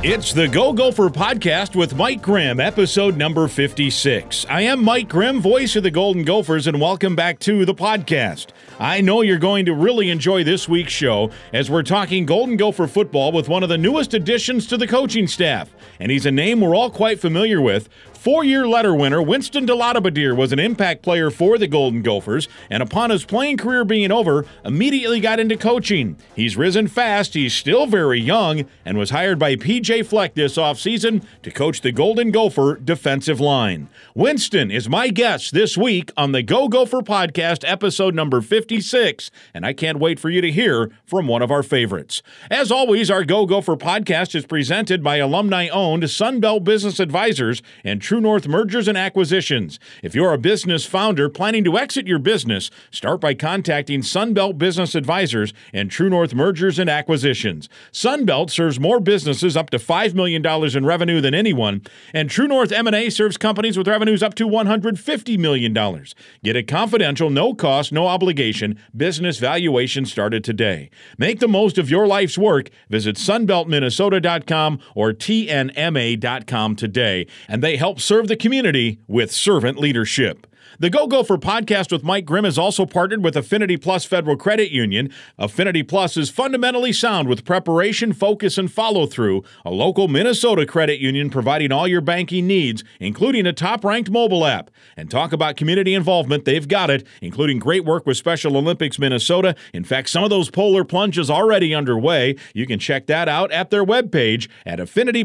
It's the Go Gopher podcast with Mike Grimm, episode number 56. I am Mike Grimm, voice of the Golden Gophers, and welcome back to the podcast. I know you're going to really enjoy this week's show as we're talking Golden Gopher football with one of the newest additions to the coaching staff. And he's a name we're all quite familiar with. Four-year letter winner Winston DeLaudiboudere was an impact player for the Golden Gophers, and upon his playing career being over, immediately got into coaching. He's risen fast, he's still very young, and was hired by P.J. Fleck this offseason to coach the Golden Gopher defensive line. Winston is my guest this week on the Go Gopher podcast, episode number 56, and I can't wait for you to hear from one of our favorites. As always, our Go Gopher podcast is presented by alumni-owned Sunbelt Business Advisors and True North Mergers and Acquisitions. If you're a business founder planning to exit your business, start by contacting Sunbelt Business Advisors and True North Mergers and Acquisitions. Sunbelt serves more businesses up to $5 million in revenue than anyone, and True North M&A serves companies with revenues up to $150 million. Get a confidential, no-cost, no obligation business valuation started today. Make the most of your life's work. Visit sunbeltminnesota.com or tnma.com today, and they help serve the community with servant leadership. The Go Gopher podcast with Mike Grimm is also partnered with Affinity Plus Federal Credit Union. Affinity Plus is fundamentally sound with preparation, focus, and follow-through. A local Minnesota credit union providing all your banking needs, including a top-ranked mobile app. And talk about community involvement, they've got it, including great work with Special Olympics Minnesota. In fact, some of those polar plunges already underway. You can check that out at their webpage at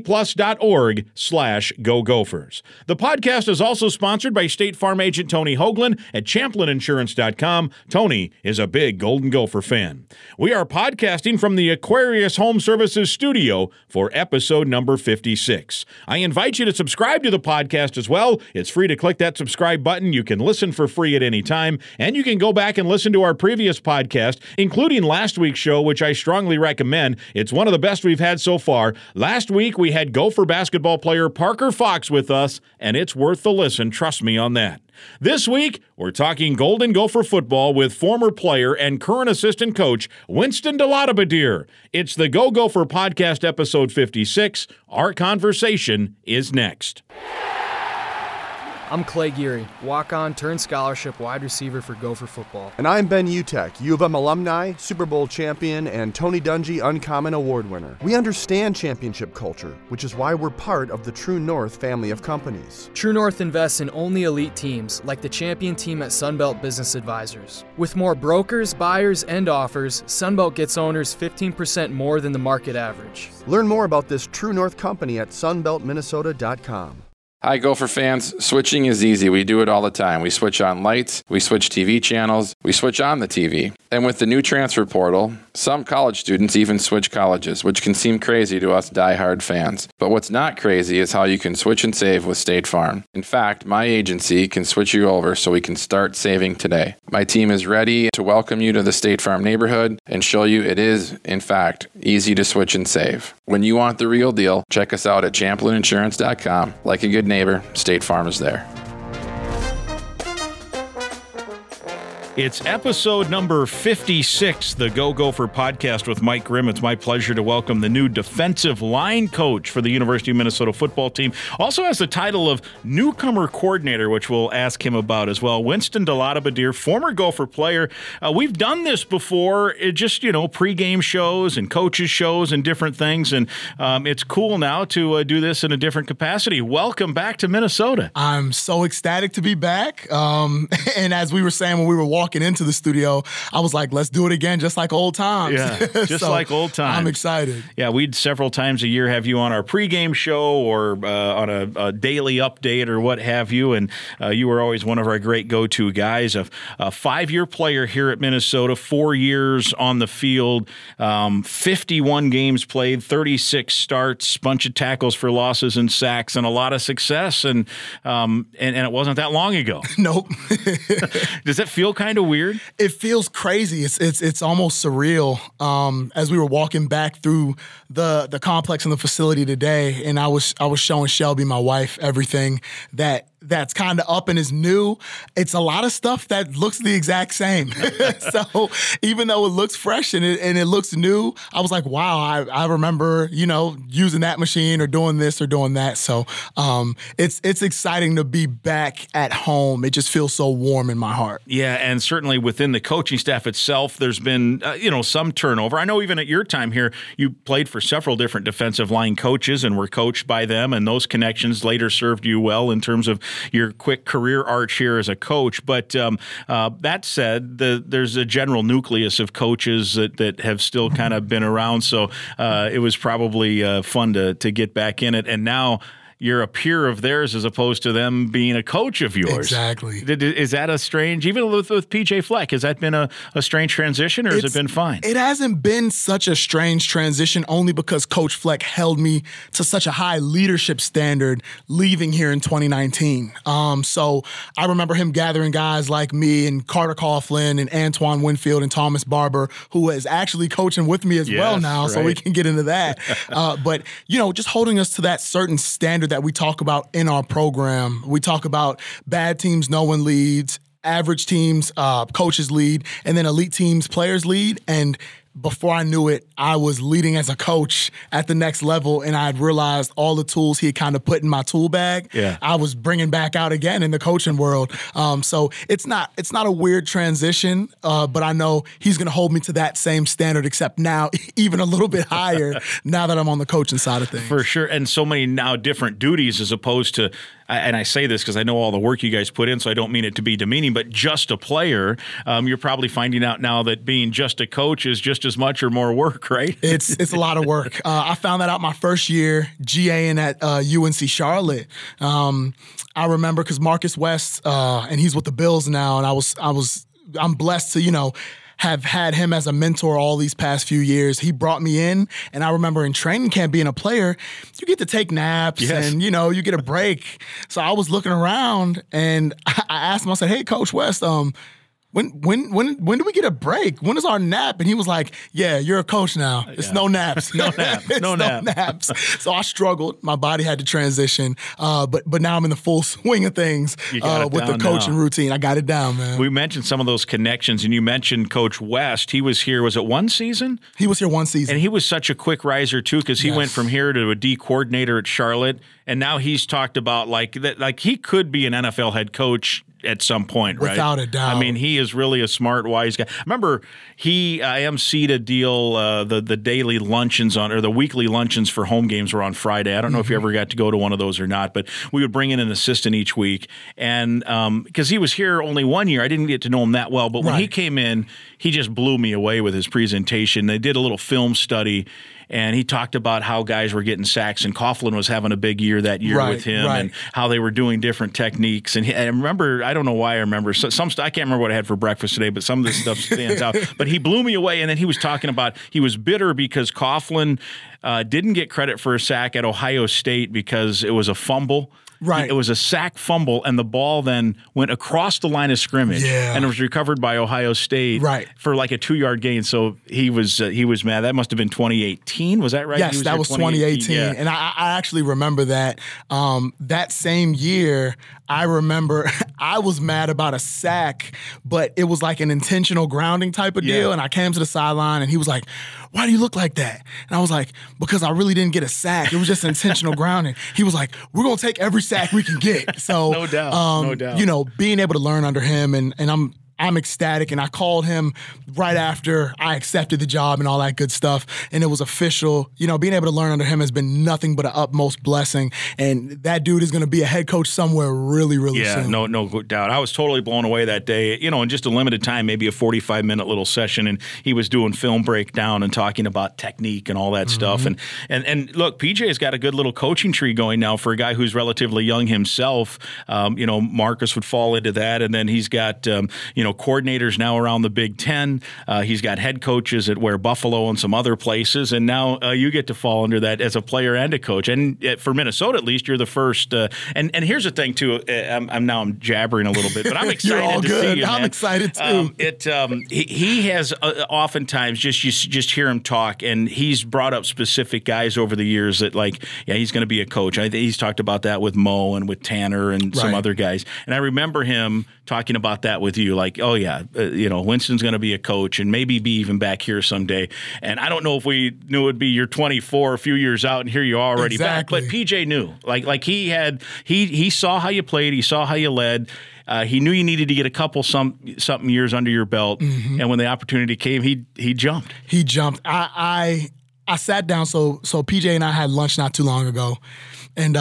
affinityplus.org/GoGophers. The podcast is also sponsored by State Farm agent Tony Hoagland at ChamplinInsurance.com. Tony is a big Golden Gopher fan. We are podcasting from the Aquarius Home Services studio for episode number 56. I invite you to subscribe to the podcast as well. It's free to click that subscribe button. You can listen for free at any time, and you can go back and listen to our previous podcast, including last week's show, which I strongly recommend. It's one of the best we've had so far. Last week, we had Gopher basketball player Parker Fox with us, and it's worth the listen. Trust me on that. This week, we're talking Golden Gopher football with former player and current assistant coach Winston DeLaudiboudere. It's the Go Gopher podcast, episode 56. Our conversation is next. I'm Clay Geary, walk-on turned scholarship wide receiver for Gopher football. And I'm Ben Utek, U of M alumni, Super Bowl champion, and Tony Dungy Uncommon Award winner. We understand championship culture, which is why we're part of the True North family of companies. True North invests in only elite teams, like the champion team at Sunbelt Business Advisors. With more brokers, buyers, and offers, Sunbelt gets owners 15% more than the market average. Learn more about this True North company at sunbeltminnesota.com. Hi, Gopher fans. Switching is easy. We do it all the time. We switch on lights, we switch TV channels, we switch on the TV. And with the new transfer portal, some college students even switch colleges, which can seem crazy to us diehard fans. But what's not crazy is how you can switch and save with State Farm. In fact, my agency can switch you over so we can start saving today. My team is ready to welcome you to the State Farm neighborhood and show you it is, in fact, easy to switch and save. When you want the real deal, check us out at ChamplinInsurance.com. Like a good neighbor, State Farm is there. It's episode number 56, the Go Gopher podcast with Mike Grimm. It's my pleasure to welcome the new defensive line coach for the University of Minnesota football team. Also has the title of newcomer coordinator, which we'll ask him about as well. Winston DeLaudiboudere, former Gopher player. We've done this before, pregame shows and coaches shows and different things. And it's cool now to do this in a different capacity. Welcome back to Minnesota. I'm so ecstatic to be back. And as we were saying when we were walking into the studio, I was like, let's do it again, just like old times. Yeah, just like old times. I'm excited. Yeah, we'd several times a year have you on our pregame show or on a daily update or what have you, and you were always one of our great go-to guys. A 5-year player here at Minnesota, 4 years on the field, 51 games played, 36 starts, bunch of tackles for losses and sacks, and a lot of success, and it wasn't that long ago. Nope. Does that feel kind of weird? It feels crazy. It's almost surreal. As we were walking back through the complex and the facility today, and I was showing Shelby, my wife, everything that that's kind of up and is new, it's a lot of stuff that looks the exact same. So even though it looks fresh and it looks new, I was like, wow, I remember, using that machine or doing this or doing that. So it's exciting to be back at home. It just feels so warm in my heart. Yeah, and certainly within the coaching staff itself, there's been, some turnover. I know even at your time here, you played for several different defensive line coaches and were coached by them, and those connections later served you well in terms of your quick career arch here as a coach. But that said, there's a general nucleus of coaches that have still kind of been around, so it was probably fun to get back in it. And now you're a peer of theirs as opposed to them being a coach of yours. Exactly. Is that a strange, even with PJ Fleck, has that been a strange transition, or has it been fine? It hasn't been such a strange transition, only because Coach Fleck held me to such a high leadership standard leaving here in 2019. So I remember him gathering guys like me and Carter Coughlin and Antoine Winfield and Thomas Barber, who is actually coaching with me as well now, right. So we can get into that. But, just holding us to that certain standard that we talk about in our program. We talk about bad teams, no one leads, average teams, coaches lead, and then elite teams, players lead. And before I knew it, I was leading as a coach at the next level, and I had realized all the tools he had kind of put in my tool bag, I was bringing back out again in the coaching world. So it's not a weird transition, but I know he's going to hold me to that same standard, except now even a little bit higher now that I'm on the coaching side of things. For sure, and so many now different duties as opposed to, and I say this because I know all the work you guys put in, so I don't mean it to be demeaning, but just a player, you're probably finding out now that being just a coach is just as much or more work, right? It's a lot of work. I found that out my first year GAing at UNC Charlotte. I remember because Marcus West, and he's with the Bills now, and I'm blessed to, have had him as a mentor all these past few years. He brought me in, and I remember in training camp being a player, you get to take naps and, you get a break. So I was looking around, and I asked him, I said, hey, Coach West, when do we get a break? When is our nap? And he was like, yeah, you're a coach now. It's no naps. No naps. No naps. So I struggled. My body had to transition. But now I'm in the full swing of things with the coaching routine. I got it down, man. We mentioned some of those connections, and you mentioned Coach West. He was here, was it one season? He was here one season. And he was such a quick riser, too, because he went from here to a D coordinator at Charlotte, and now he's talked about like he could be an NFL head coach at some point, right? Without a doubt. I mean, he is really a smart, wise guy. Remember, he IMC'd a deal, the daily luncheons or the weekly luncheons for home games were on Friday. I don't know if you ever got to go to one of those or not, but we would bring in an assistant each week. And because he was here only 1 year, I didn't get to know him that well. But when he came in, he just blew me away with his presentation. They did a little film study, and he talked about how guys were getting sacks, and Coughlin was having a big year that year with him, and how they were doing different techniques. And I remember, I don't know why I remember, some I can't remember what I had for breakfast today, but some of this stuff stands out. But he blew me away, and then he was talking about he was bitter because Coughlin didn't get credit for a sack at Ohio State because it was a fumble. Right. It was a sack fumble, and the ball then went across the line of scrimmage, and it was recovered by Ohio State for like a 2-yard gain. So he was mad. That must have been 2018. Was that right? Yes, that was 2018. Yeah. And I actually remember that. That same year, I remember I was mad about a sack, but it was like an intentional grounding type of deal. And I came to the sideline, and he was like, why do you look like that? And I was like, because I really didn't get a sack. It was just intentional grounding. He was like, we're going to take every sack we can get. So, no doubt. Being able to learn under him, and I'm ecstatic, and I called him right after I accepted the job and all that good stuff, and it was official. Being able to learn under him has been nothing but an utmost blessing, and that dude is going to be a head coach somewhere really, really soon. Yeah, no doubt. I was totally blown away that day. In just a limited time, maybe a 45-minute little session, and he was doing film breakdown and talking about technique and all that stuff. And look, PJ's got a good little coaching tree going now for a guy who's relatively young himself. Marcus would fall into that, and then he's got coordinators now around the Big Ten. He's got head coaches at Buffalo and some other places, and now you get to fall under that as a player and a coach. And for Minnesota, at least, you're the first. And here's the thing too. I'm jabbering a little bit, but I'm excited You're all to good. see you. I'm excited too. He has oftentimes just hear him talk, and he's brought up specific guys over the years that he's going to be a coach. He's talked about that with Mo and with Tanner and some other guys. And I remember him talking about that with you, Winston's going to be a coach and maybe be even back here someday. And I don't know if we knew it'd be you're 24, a few years out, and here you are already back. But PJ knew, he saw how you played, he saw how you led. He knew you needed to get a couple something years under your belt, and when the opportunity came, he jumped. He jumped. I sat down. So PJ and I had lunch not too long ago, and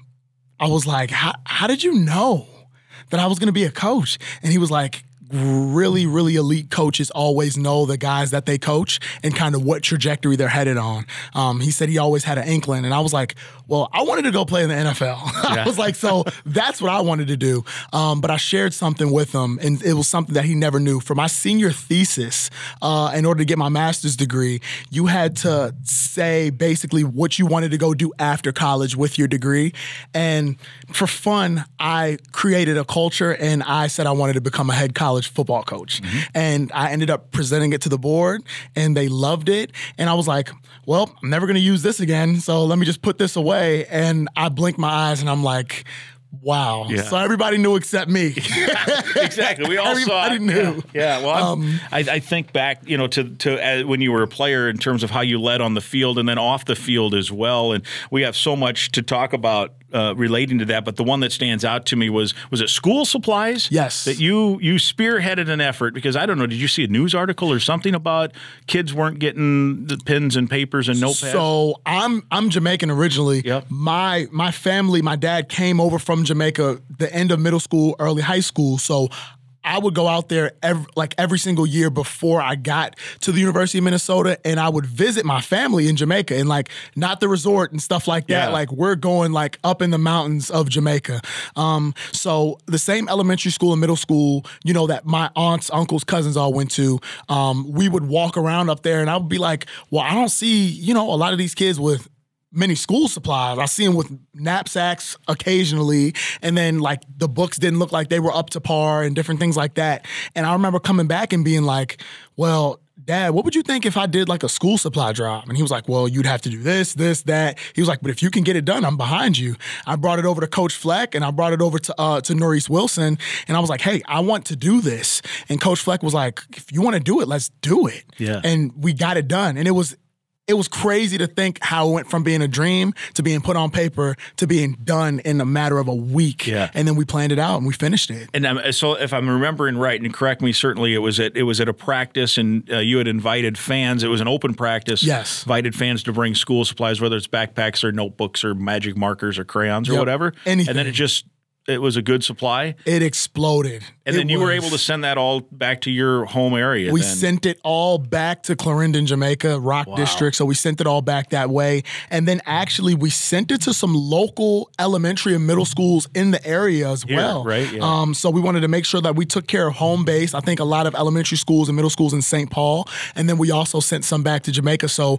I was like, "How did you know that I was going to be a coach?" And he was like, really, really elite coaches always know the guys that they coach and kind of what trajectory they're headed on. He said he always had an inkling. And I was like, well, I wanted to go play in the NFL. I was like, so that's what I wanted to do. But I shared something with him, and it was something that he never knew. For my senior thesis, in order to get my master's degree, you had to say basically what you wanted to go do after college with your degree. And for fun, I created a culture, and I said I wanted to become a head college football coach. And I ended up presenting it to the board, and they loved it. And I was like, well, I'm never going to use this again, so let me just put this away. And I blinked my eyes, and I'm like, wow. Yeah. So everybody knew except me. Exactly. We all saw it. Everybody knew. Yeah. Well, I think back, to when you were a player in terms of how you led on the field and then off the field as well. And we have so much to talk about relating to that. But the one that stands out to me was it school supplies? Yes. That you spearheaded an effort, because I don't know, did you see a news article or something about kids weren't getting the pens and papers and notepads? So I'm Jamaican originally. Yep. My family, my dad came over from Jamaica the end of middle school, early high school. So I would go out there every single year before I got to the University of Minnesota, and I would visit my family in Jamaica, and not the resort and stuff like that. Yeah. We're going up in the mountains of Jamaica. So the same elementary school and middle school, that my aunts, uncles, cousins all went to, we would walk around up there, and I would be like, well, I don't see, a lot of these kids with many school supplies. I see them with knapsacks occasionally, and then the books didn't look like they were up to par and different things like that. And I remember coming back and being like, well, Dad, what would you think if I did a school supply drive? And he was like, well, you'd have to do this, that. He was like, but if you can get it done, I'm behind you. I brought it over to Coach Fleck, and I brought it over to Norris Wilson, and I was like, hey, I want to do this. And Coach Fleck was like, if you want to do it, let's do it. Yeah. And we got it done. And it was crazy to think how it went from being a dream to being put on paper to being done in a matter of a week. Yeah. And then we planned it out and we finished it. And so if I'm remembering right, and correct me, certainly it was at a practice, and you had invited fans. It was an open practice. Yes. Invited fans to bring school supplies, whether it's backpacks or notebooks or magic markers or crayons or whatever. Anything. And then it was a good supply. It exploded. And then you were able to send that all back to your home area. We sent it all back to Clarendon, Jamaica, Rock District. So we sent it all back that way. And then actually we sent it to some local elementary and middle schools in the area as well. Right? Yeah. So we wanted to make sure that we took care of home base. I think a lot of elementary schools and middle schools in St. Paul. And then we also sent some back to Jamaica. So,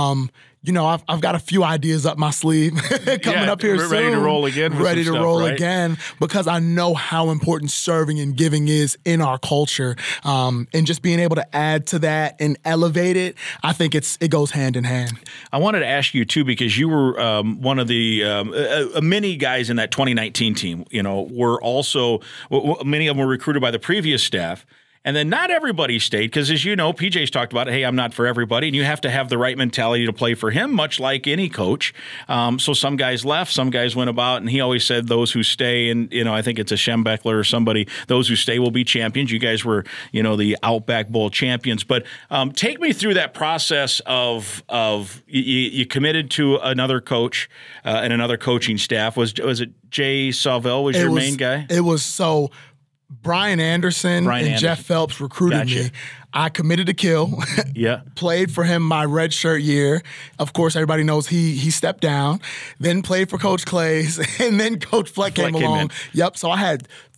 I've got a few ideas up my sleeve coming up here soon. Ready to roll again. Ready to roll right? again, because I know how important serving and giving is in our culture, and just being able to add to that and elevate it. I think it goes hand in hand. I wanted to ask you too, because you were one of the many guys in that 2019 team. Were also many of them were recruited by the previous staff. And then not everybody stayed, because as you know, PJ's talked about it, hey, I'm not for everybody, and you have to have the right mentality to play for him, much like any coach. So some guys left, some guys went about, and he always said those who stay, and I think it's a Schembechler or somebody, those who stay will be champions. You guys were, the Outback Bowl champions. But take me through that process of you committed to another coach and another coaching staff. Was it Jay Salvell was your main guy? It was so. Brian Anderson and Jeff Phelps recruited me. I committed to Kill. Yeah. Played for him my redshirt year. Of course, everybody knows he stepped down. Then played for Coach Clays, and then Coach Fleck came along. Yep. So I had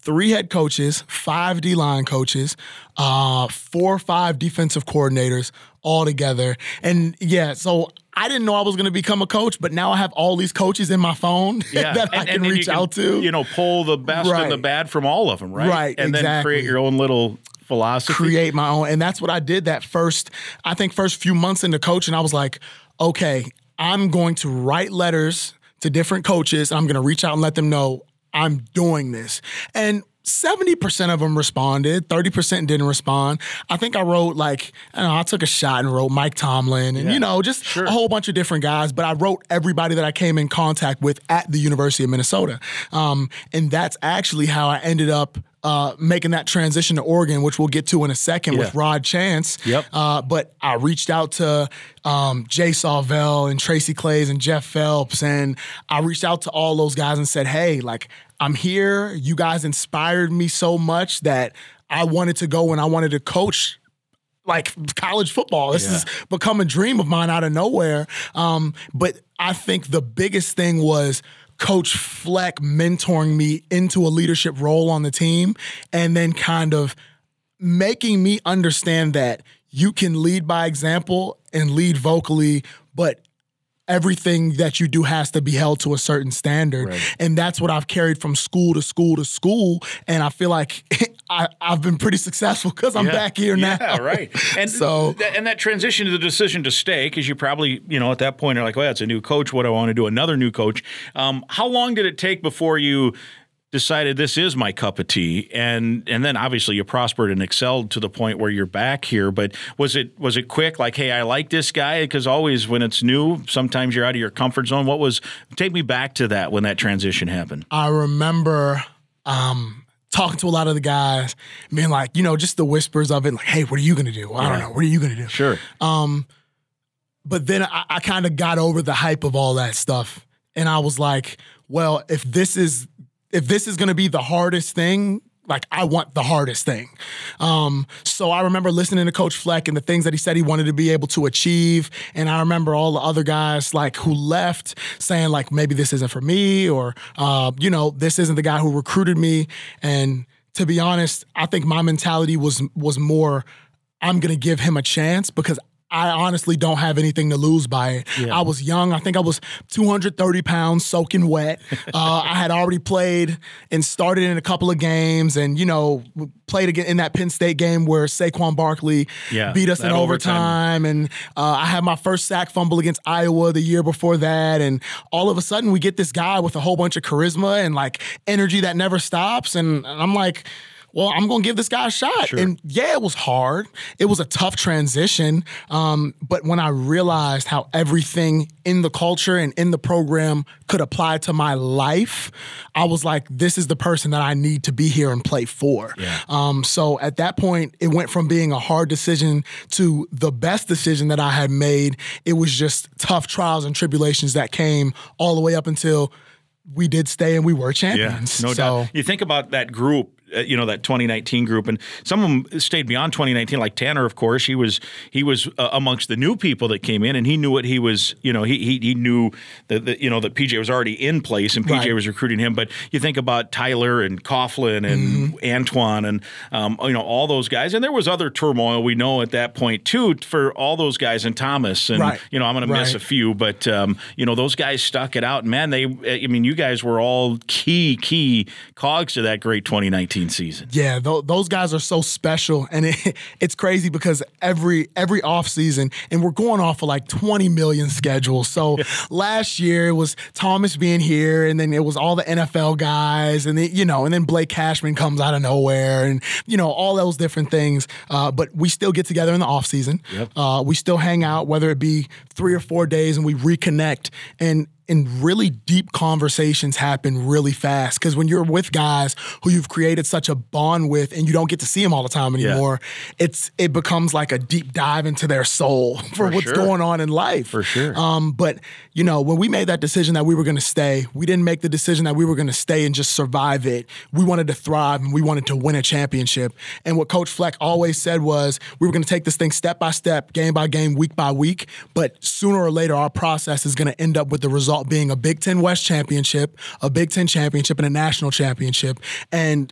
3 head coaches, 5 D-line coaches, 4 or 5 defensive coordinators all together. And yeah, so I didn't know I was going to become a coach, but now I have all these coaches in my phone that I can reach out to. You know, pull the best and the bad from all of them, right? Right, and then create your own little philosophy. Create my own. And that's what I did that first few months into coaching. I was like, okay, I'm going to write letters to different coaches. I'm going to reach out and let them know I'm doing this. And 70% of them responded, 30% didn't respond. I think I wrote I took a shot and wrote Mike Tomlin and, a whole bunch of different guys. But I wrote everybody that I came in contact with at the University of Minnesota. And that's actually how I ended up making that transition to Oregon, which we'll get to in a second with Rod Chance. Yep. But I reached out to Jay Sawvell and Tracy Clays and Jeff Phelps, and I reached out to all those guys and said, hey, I'm here. You guys inspired me so much that I wanted to go and I wanted to coach college football. This has become a dream of mine out of nowhere. But I think the biggest thing was Coach Fleck mentoring me into a leadership role on the team and then kind of making me understand that you can lead by example and lead vocally, but everything that you do has to be held to a certain standard. Right. And that's what I've carried from school to school to school. And I feel like I've been pretty successful because I'm back here now. Yeah, right. And so, and that transition to the decision to stay, because you probably, at that point are like, well, it's a new coach. What do I want to do? Another new coach. How long did it take before you decided this is my cup of tea, and then obviously you prospered and excelled to the point where you're back here? But was it quick? Like, hey, I like this guy? Because always when it's new, sometimes you're out of your comfort zone. Take me back to that when that transition happened. I remember talking to a lot of the guys, being like, just the whispers of it, like, hey, what are you going to do? I don't know. What are you going to do? Sure. But then I kind of got over the hype of all that stuff, and I was like, well, if this is going to be the hardest thing, I want the hardest thing. So I remember listening to Coach Fleck and the things that he said he wanted to be able to achieve. And I remember all the other guys who left saying maybe this isn't for me, or, this isn't the guy who recruited me. And to be honest, I think my mentality was more, I'm going to give him a chance because I honestly don't have anything to lose by it. Yeah. I was young. I think I was 230 pounds, soaking wet. I had already played and started in a couple of games and, played again in that Penn State game where Saquon Barkley beat us in overtime. And I had my first sack fumble against Iowa the year before that. And all of a sudden we get this guy with a whole bunch of charisma and energy that never stops. And I'm like, well, I'm going to give this guy a shot. Sure. And yeah, it was hard. It was a tough transition. But when I realized how everything in the culture and in the program could apply to my life, I was like, this is the person that I need to be here and play for. Yeah. So at that point, it went from being a hard decision to the best decision that I had made. It was just tough trials and tribulations that came all the way up until we did stay and we were champions. Yeah, no doubt. You think about that group, that 2019 group, and some of them stayed beyond 2019. Like Tanner, of course, he was amongst the new people that came in, and he knew what he was. He knew that that PJ was already in place, and PJ was recruiting him. But you think about Tyler and Coughlin and Antoine and all those guys, and there was other turmoil we know at that point too for all those guys, and Thomas, and I'm going to miss a few, but those guys stuck it out. Man, you guys were all key cogs to that great 2019 season. Yeah, those guys are so special, and it's crazy because every off season, and we're going off of 20 million schedules. So last year it was Thomas being here, and then it was all the NFL guys, and and then Blake Cashman comes out of nowhere, and all those different things. But we still get together in the off season. Yep. We still hang out, whether it be 3 or 4 days, and we reconnect. And really deep conversations happen really fast because when you're with guys who you've created such a bond with and you don't get to see them all the time anymore, it becomes like a deep dive into their soul for what's going on in life. For sure. But, when we made that decision that we were going to stay, we didn't make the decision that we were going to stay and just survive it. We wanted to thrive and we wanted to win a championship. And what Coach Fleck always said was we were going to take this thing step by step, game by game, week by week, but sooner or later our process is going to end up with the result being a Big Ten West championship, a Big Ten championship, and a national championship. And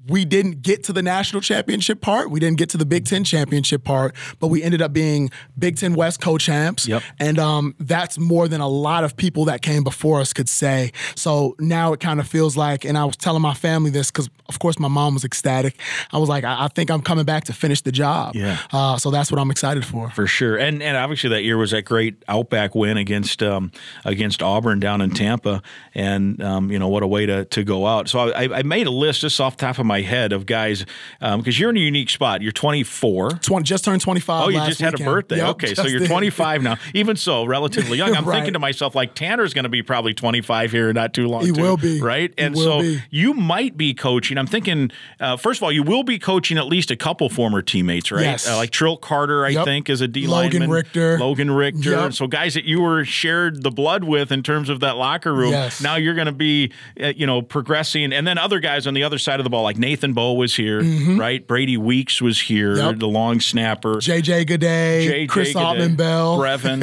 we didn't get to the national championship part. We didn't get to the Big Ten championship part, but we ended up being Big Ten West co-champs. Yep. And that's more than a lot of people that came before us could say. So now it kind of feels like, and I was telling my family this because, of course, my mom was ecstatic. I was like, I think I'm coming back to finish the job. Yeah. So that's what I'm excited for. For sure. And obviously that year was that great Outback win against Auburn down in Tampa. And, what a way to go out. So I made a list just off the top of my head of guys, because you're in a unique spot. You're 24. Just turned 25. Oh, you last just had weekend. a birthday. Yep, Okay, so you're 25 now. Even so, relatively young. I'm Right. thinking to myself, like, Tanner's going to be probably 25 here not too long. He will be. Right? He And will so be. you might be coaching. I'm thinking, first of all, you will be coaching at least a couple former teammates, right? Yes. Like Trill Carter, I think, is a D lineman. Logan Richter. Yep. So guys that you were shared the blood with in terms of that locker room. Yes. Now you're going to be, progressing. And then other guys on the other side of the ball, like Nathan Bowe was here, right? Brady Weeks was here, the long snapper. JJ Godet, Chris Altman-Bell.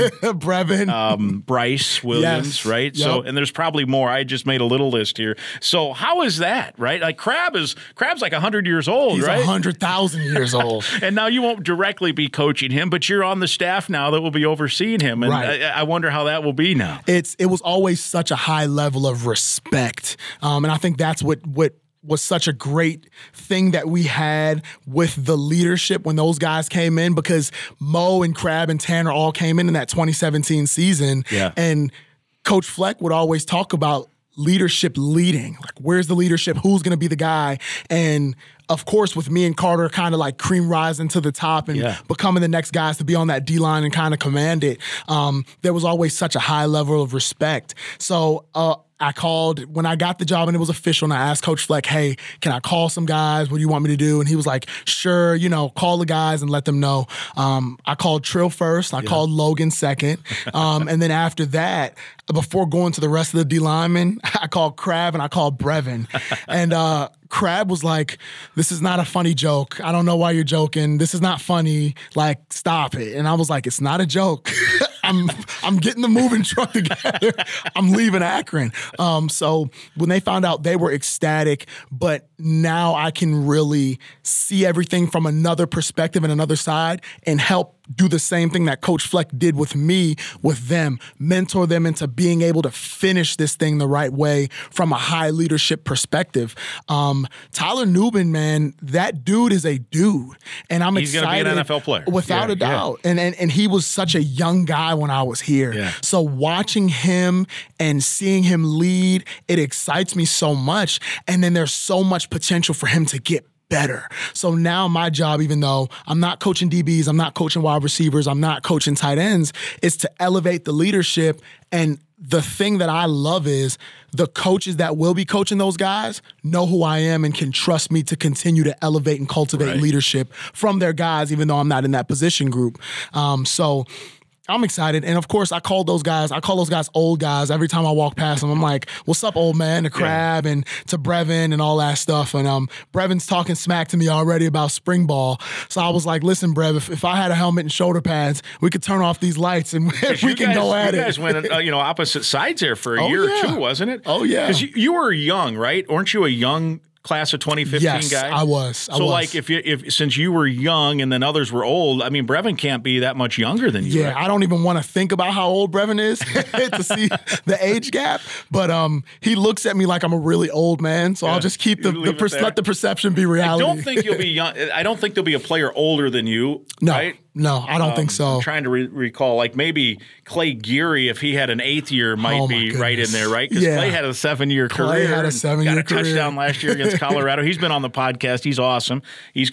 Brevin. Bryce Williams, Yes. right? Yep. So, and there's probably more. I just made a little list here. So how is that, right? Like Crab's like 100 years old, He's right? 100,000 years old. And now you won't directly be coaching him, but you're on the staff now that will be overseeing him. And Right. I wonder how that will be now. It was always such a high level of respect. And I think that's what was such a great thing that we had with the leadership when those guys came in, because Mo and Crab and Tanner all came in that 2017 season. Yeah. And Coach Fleck would always talk about leadership leading. Like, where's the leadership? Who's going to be the guy? And of course, with me and Carter kind of like cream rising to the top and becoming the next guys to be on that D-line and kind of command it, there was always such a high level of respect. So I called when I got the job and it was official, and I asked Coach Fleck, hey, can I call some guys? What do you want me to do? And he was like, sure, call the guys and let them know. I called Trill first. I called Logan second. And then after that, before going to the rest of the D linemen, I called Crab and I called Brevin. And Crab was like, this is not a funny joke. I don't know why you're joking. This is not funny. Like, stop it. And I was like, it's not a joke. I'm getting the moving truck together. I'm leaving Akron. So when they found out, they were ecstatic. But now I can really see everything from another perspective and another side and help do the same thing that Coach Fleck did with me, with them, mentor them into being able to finish this thing the right way from a high leadership perspective. Tyler Nubin, man, that dude is a dude. And I'm He's excited. He's going to be an NFL player. Without a doubt. And he was such a young guy when I was here. Yeah. So watching him and seeing him lead, it excites me so much. And then there's so much potential for him to get better. So now my job, even though I'm not coaching DBs, I'm not coaching wide receivers, I'm not coaching tight ends, is to elevate the leadership. And the thing that I love is the coaches that will be coaching those guys know who I am and can trust me to continue to elevate and cultivate leadership from their guys, even though I'm not in that position group. So I'm excited. And of course, I call those guys old guys. Every time I walk past them, I'm like, what's up, old man? To Crab and to Brevin and all that stuff. And Brevin's talking smack to me already about spring ball. So I was like, listen, Brev, if I had a helmet and shoulder pads, we could turn off these lights and we can go at it. You guys went, opposite sides there for a year or two, wasn't it? Oh, yeah. Because you were young, right? Weren't you a young class of 2015 yes, guy? I was. So like if since you were young and then others were old, I mean, Brevin can't be that much younger than you. Yeah, right? I don't even want to think about how old Brevin is to see the age gap. But he looks at me like I'm a really old man. So I'll just keep let the perception be reality. I don't think you'll be young. I don't think there'll be a player older than you. No. Right? No, I don't think so. I'm trying to recall, like maybe Clay Geary, if he had an 8th year, might be right in there, right? Because Clay had a 7-year career. Clay had a 7-year career. Got a touchdown last year against Colorado. He's been on the podcast. He's awesome. He's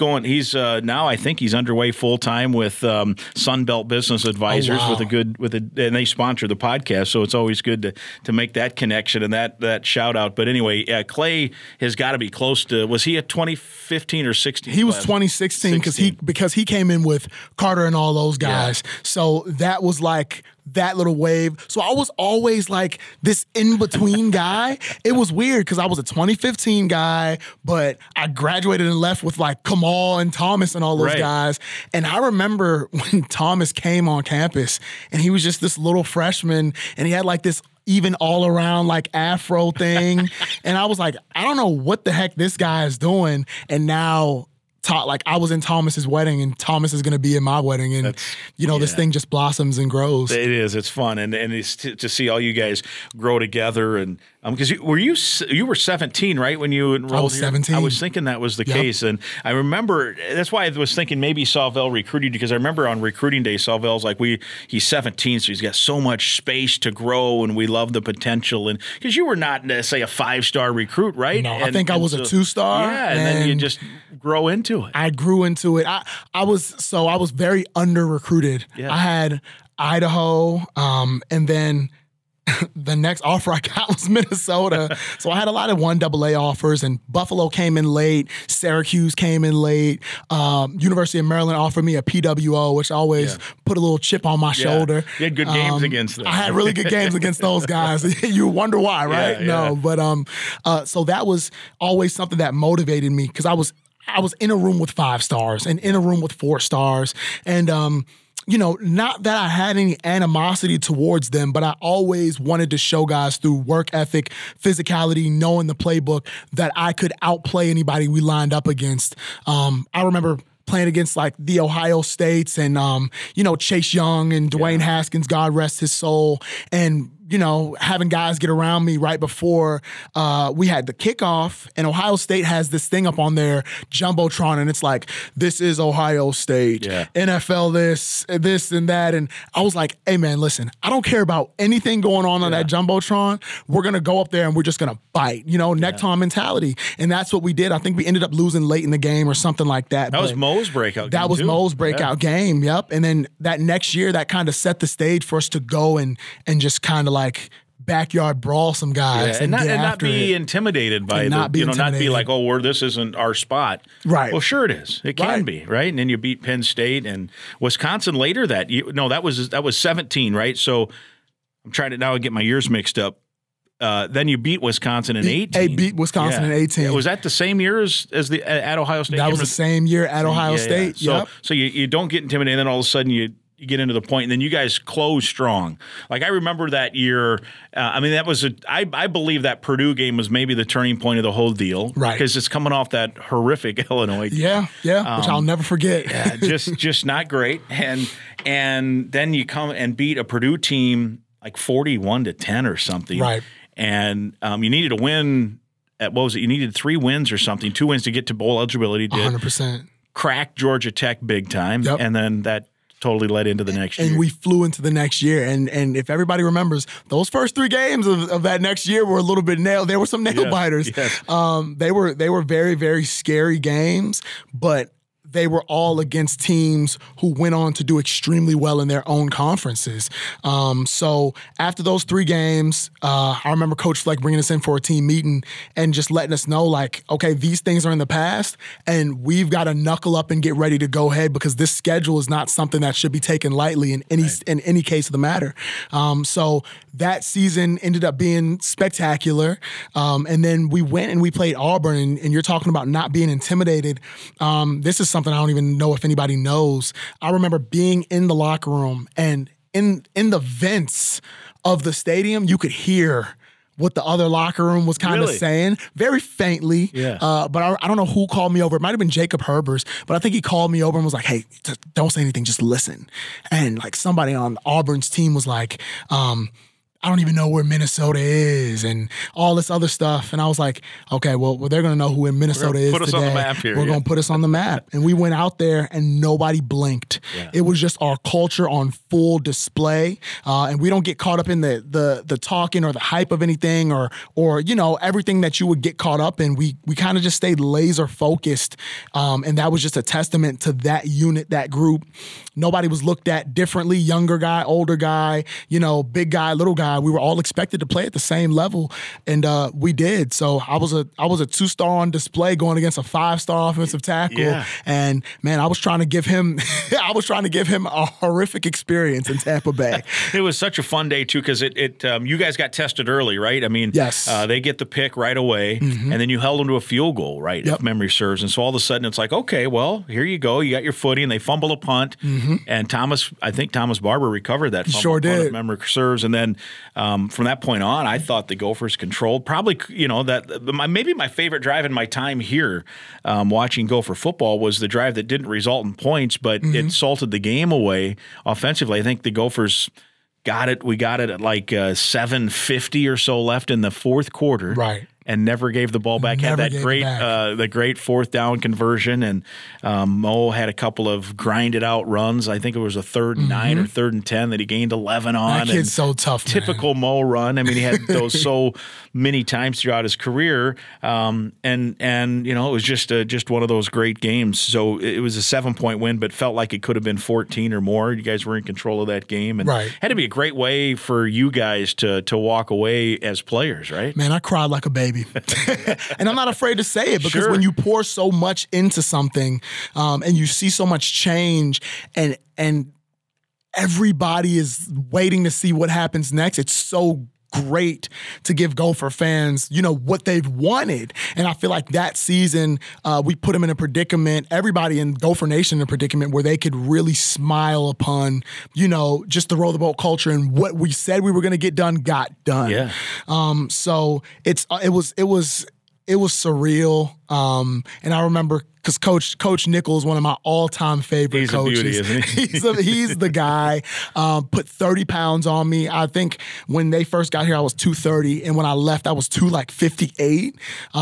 now I think he's underway full time with Sunbelt Business Advisors and they sponsor the podcast, so it's always good to make that connection and that shout out. But anyway, Clay has got to be close to. Was he a 2015 or 16? He was 2016 because he came in with Carter and all those guys. Yeah. So that was like that little wave. So I was always like this in-between guy. It was weird because I was a 2015 guy, but I graduated and left with like Kamal and Thomas and all those guys. And I remember when Thomas came on campus and he was just this little freshman and he had like this even all around like afro thing. And I was like, I don't know what the heck this guy is doing. And now like I was in Thomas's wedding, and Thomas is going to be in my wedding, and this thing just blossoms and grows. It is. It's fun, and it's to see all you guys grow together. And because you were 17, right, when you enrolled? I was 17. I was thinking that was the case, and I remember that's why I was thinking maybe Salvell recruited you, because I remember on recruiting day, Salvell's like he's 17, so he's got so much space to grow, and we love the potential. And because you were not, say, a 5-star recruit, right? No, I think I was a 2-star. Yeah, and then you just grow into it. I grew into it. I was very under recruited. Yeah. I had Idaho, and then the next offer I got was Minnesota. So I had a lot of 1AA offers, and Buffalo came in late. Syracuse came in late. University of Maryland offered me a PWO, which always put a little chip on my shoulder. You had good games against them. I had really good games against those guys. You wonder why, right? Yeah. No, but so that was always something that motivated me, because I was in a room with 5 stars and in a room with 4 stars. And, not that I had any animosity towards them, but I always wanted to show guys through work ethic, physicality, knowing the playbook, that I could outplay anybody we lined up against. I remember playing against like the Ohio States and, Chase Young and Dwayne Haskins, God rest his soul. And, having guys get around me right before we had the kickoff, and Ohio State has this thing up on their Jumbotron, and it's like, this is Ohio State, NFL this and that. And I was like, hey man, listen, I don't care about anything going on that Jumbotron. We're going to go up there and we're just going to fight, neck-to-on mentality. And that's what we did. I think we ended up losing late in the game or something like that. That was Mo's breakout game. That was Mo's breakout game, yep. And then that next year, that kind of set the stage for us to go and just kind of like backyard brawl some guys and not be intimidated by not be like, oh, this isn't our spot. Right. Well, sure it is. It can be, right? And then you beat Penn State and Wisconsin later that year. No, that was 17, right? So I'm trying to now get my years mixed up. Then you beat Wisconsin in 18. They beat Wisconsin in 18. Yeah. Was that the same year as the at Ohio State? That was the same year at Ohio State. Yeah. So you don't get intimidated, and then all of a sudden you get into the point, and then you guys close strong. Like I remember that year. That was I believe that Purdue game was maybe the turning point of the whole deal, right? Because it's coming off that horrific Illinois game. Yeah, which I'll never forget. just not great. And then you come and beat a Purdue team like 41-10 or something, right? And you needed to win. What was it? You needed 3 wins or something, 2 wins to get to bowl eligibility. 100%. Cracked Georgia Tech big time, and then that totally led into the next year. And we flew into the next year. And if everybody remembers, those first 3 games of that next year were a little bit there were some nail biters. Yes. They were very, very scary games, but they were all against teams who went on to do extremely well in their own conferences. So after those 3 games, I remember Coach Fleck bringing us in for a team meeting and just letting us know, like, okay, these things are in the past, and we've got to knuckle up and get ready to go ahead, because this schedule is not something that should be taken lightly in any case of the matter. So that season ended up being spectacular. And then we went and we played Auburn, and you're talking about not being intimidated. This is something I don't even know if anybody knows. I remember being in the locker room, and in the vents of the stadium, you could hear what the other locker room was kind of saying, very faintly. Yeah. But I don't know who called me over. It might have been Jacob Herbers, but I think he called me over and was like, hey, don't say anything, just listen. And like somebody on Auburn's team was like, I don't even know where Minnesota is and all this other stuff. And I was like, okay, well they're going to know who in Minnesota is today. Put us on the map here. We're going to put us on the map. And we went out there and nobody blinked. Yeah. It was just our culture on full display. And we don't get caught up in the talking or the hype of anything or everything that you would get caught up in. We kind of just stayed laser focused. And that was just a testament to that unit, that group. Nobody was looked at differently, younger guy, older guy, big guy, little guy. We were all expected to play at the same level, and we did. So I was a 2-star on display going against a 5-star offensive tackle. Yeah. And man, I was trying to give him a horrific experience in Tampa Bay. It was such a fun day too, because you guys got tested early, right? I mean, yes. They get the pick right away, and then you held them to a field goal, right? Yep. If memory serves. And so all of a sudden it's like, okay, well, here you go. You got your footing. They fumble a punt, and I think Thomas Barber recovered that fumble. Sure did. If memory serves, and then from that point on, I thought the Gophers controlled. Probably, maybe my favorite drive in my time here watching Gopher football was the drive that didn't result in points, but it salted the game away offensively. I think the Gophers got it. We got it at like 7:50 or so left in the fourth quarter. Right. And never gave the ball back. Had that great fourth down conversion, and Mo had a couple of grinded out runs. I think it was a 3rd and 9 or 3rd and 10 that he gained 11 on. That kid's so tough, typical man. Mo run. I mean, he had those so many times throughout his career, and it was just one of those great games. So it was a 7-point win, but felt like it could have been 14 or more. You guys were in control of that game, and had to be a great way for you guys to walk away as players, right? Man, I cried like a baby. And I'm not afraid to say it, because when you pour so much into something and you see so much change and everybody is waiting to see what happens next, it's so great to give Gopher fans, what they've wanted. And I feel like that season, we put them in a predicament, everybody in Gopher Nation in a predicament where they could really smile upon, just the roll the boat culture, and what we said we were going to get done got done. Yeah. So it was surreal. And I remember, because Coach Nichols, one of my all-time favorite coaches. He's a beauty, isn't he? He's the guy. Put 30 pounds on me. I think when they first got here, I was 230, and when I left, I was 258.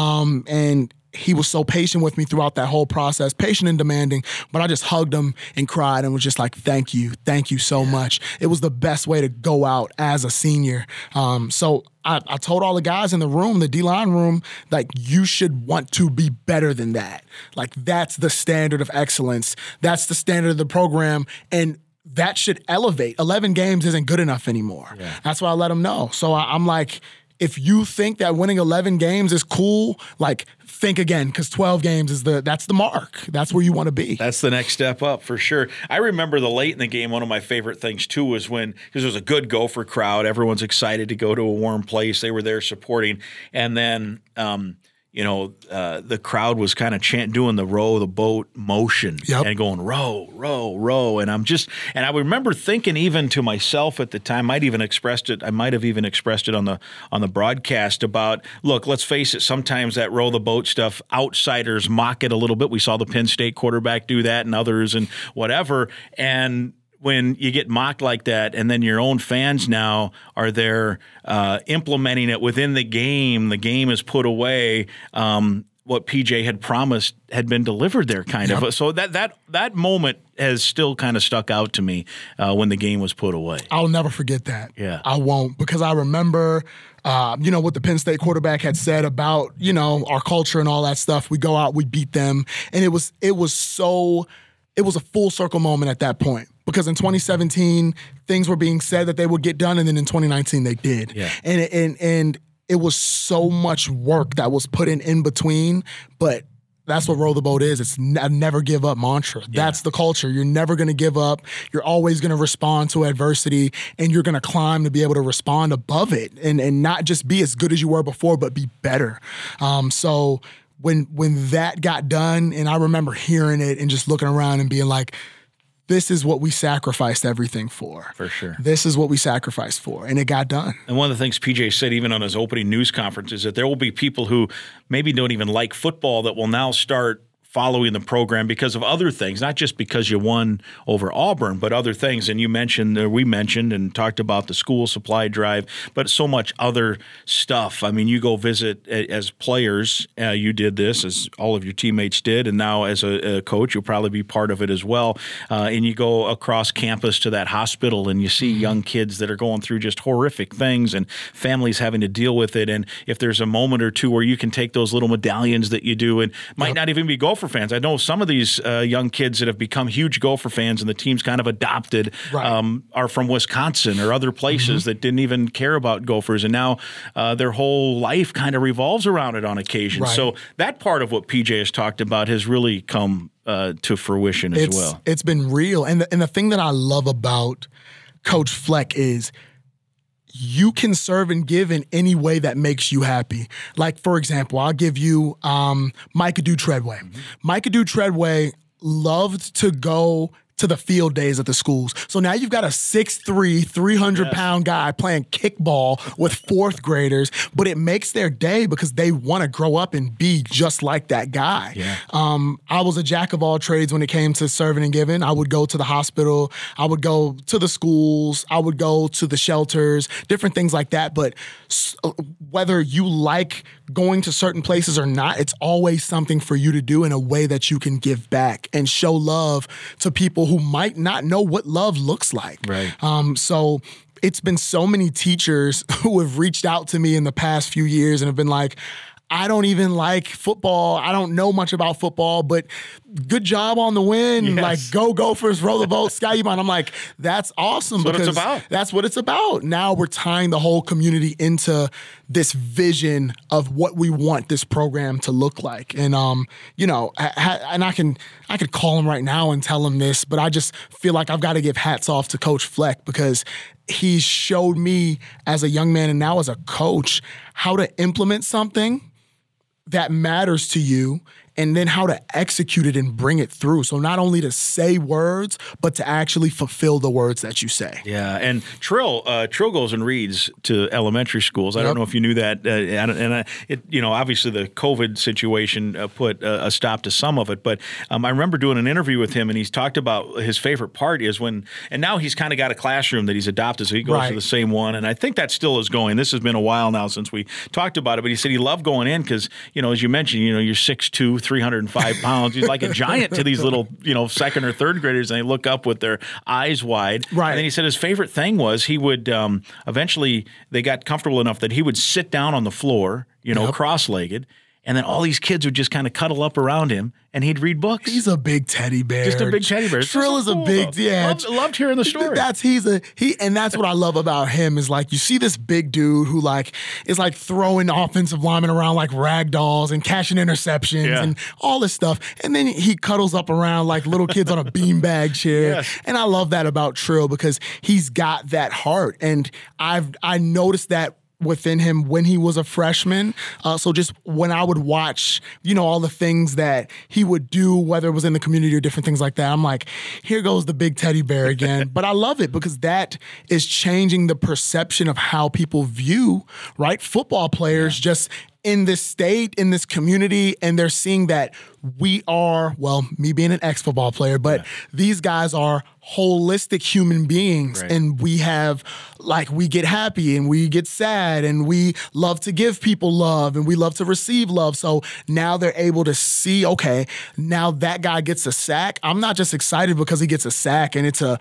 And he was so patient with me throughout that whole process, patient and demanding, but I just hugged him and cried and was just like, thank you so much. It was the best way to go out as a senior. So I told all the guys in the room, the D-line room, like, you should want to be better than that. Like, that's the standard of excellence. That's the standard of the program. And that should elevate. 11 games isn't good enough anymore. Yeah. That's what I let them know. So I'm like, if you think that winning 11 games is cool, like, think again, because 12 games that's the mark. That's where you want to be. That's the next step up for sure. I remember the late in the game, one of my favorite things too was because it was a good Gopher crowd. Everyone's excited to go to a warm place. They were there supporting. And then the crowd was kind of doing the row the boat motion and going row, row, row. And I remember thinking even to myself at the time, I might have even expressed it on the broadcast about, look, let's face it, sometimes that row the boat stuff, outsiders mock it a little bit. We saw the Penn State quarterback do that and others and whatever. And when you get mocked like that, and then your own fans now are there implementing it within the game is put away. What PJ had promised had been delivered there, kind of. So that moment has still kind of stuck out to me when the game was put away. I'll never forget that. Yeah, I won't, because I remember, what the Penn State quarterback had said about, our culture and all that stuff. We go out, we beat them, and it was a full circle moment at that point. Because in 2017, things were being said that they would get done, and then in 2019 they did. Yeah. And it was so much work that was put in between, but that's what row the boat is. It's a never give up mantra. Yeah. That's the culture. You're never going to give up. You're always going to respond to adversity, and you're going to climb to be able to respond above it and not just be as good as you were before, but be better. So when that got done, and I remember hearing it and just looking around and being like, this is what we sacrificed everything for. For sure. This is what we sacrificed for, and it got done. And one of the things PJ said even on his opening news conference is that there will be people who maybe don't even like football that will now start following the program because of other things, not just because you won over Auburn, but other things. And we mentioned and talked about the school supply drive, but so much other stuff. I mean, you go visit as players, you did this, as all of your teammates did, and now as a coach, you'll probably be part of it as well. And you go across campus to that hospital, and you see young kids that are going through just horrific things, and families having to deal with it. And if there's a moment or two where you can take those little medallions that you do, and might not even be Gopher fans. I know some of these young kids that have become huge Gopher fans and the team's kind of adopted are from Wisconsin or other places that didn't even care about Gophers, and now their whole life kind of revolves around it on occasion. Right. So that part of what PJ has talked about has really come to fruition as well. It's been real. And the thing that I love about Coach Fleck is you can serve and give in any way that makes you happy. Like, for example, I'll give you Mike Adu Treadway. Mike Adu Treadway loved to go to the field days at the schools. So now you've got a 6'3", 300-pound guy playing kickball with fourth graders, but it makes their day because they want to grow up and be just like that guy. Yeah. I was a jack of all trades when it came to serving and giving. I would go to the hospital. I would go to the schools. I would go to the shelters, different things like that. But whether you like going to certain places or not, it's always something for you to do in a way that you can give back and show love to people who might not know what love looks like. Right. So it's been so many teachers who have reached out to me in the past few years and have been like, I don't even like football. I don't know much about football, but good job on the win. Yes. Like, go Gophers, roll the boat, Sky U-Bahn. I'm like, that's awesome. That's what it's about. That's what it's about. Now we're tying the whole community into this vision of what we want this program to look like. And, and I could call him right now and tell him this, but I just feel like I've got to give hats off to Coach Fleck because he showed me as a young man and now as a coach how to implement something that matters to you and then how to execute it and bring it through. So not only to say words, but to actually fulfill the words that you say. Yeah, and Trill goes and reads to elementary schools. I don't know if you knew that. Obviously the COVID situation put a stop to some of it. But I remember doing an interview with him, and he's talked about his favorite part is when, and now he's kind of got a classroom that he's adopted, so he goes to the same one. And I think that still is going. This has been a while now since we talked about it. But he said he loved going in because, as you mentioned, you're 6'2", 305 pounds. He's like a giant to these little, second or third graders, and they look up with their eyes wide. Right. And then he said his favorite thing was he would eventually they got comfortable enough that he would sit down on the floor, cross-legged, and then all these kids would just kind of cuddle up around him, and he'd read books. He's a big teddy bear. Just a big teddy bear. Trill is a big, Loved hearing the story. And that's what I love about him is like you see this big dude who is throwing offensive linemen around like rag dolls and catching interceptions and all this stuff, and then he cuddles up around like little kids on a beanbag chair. Yes. And I love that about Trill because he's got that heart, and I noticed that within him when he was a freshman. So just when I would watch, all the things that he would do, whether it was in the community or different things like that, I'm like, here goes the big teddy bear again. But I love it because that is changing the perception of how people view, football players just in this state, in this community, and they're seeing that we are, me being an ex-football player, but these guys are holistic human beings, and we have, we get happy and we get sad and we love to give people love and we love to receive love. So now they're able to see, okay, now that guy gets a sack. I'm not just excited because he gets a sack and it's a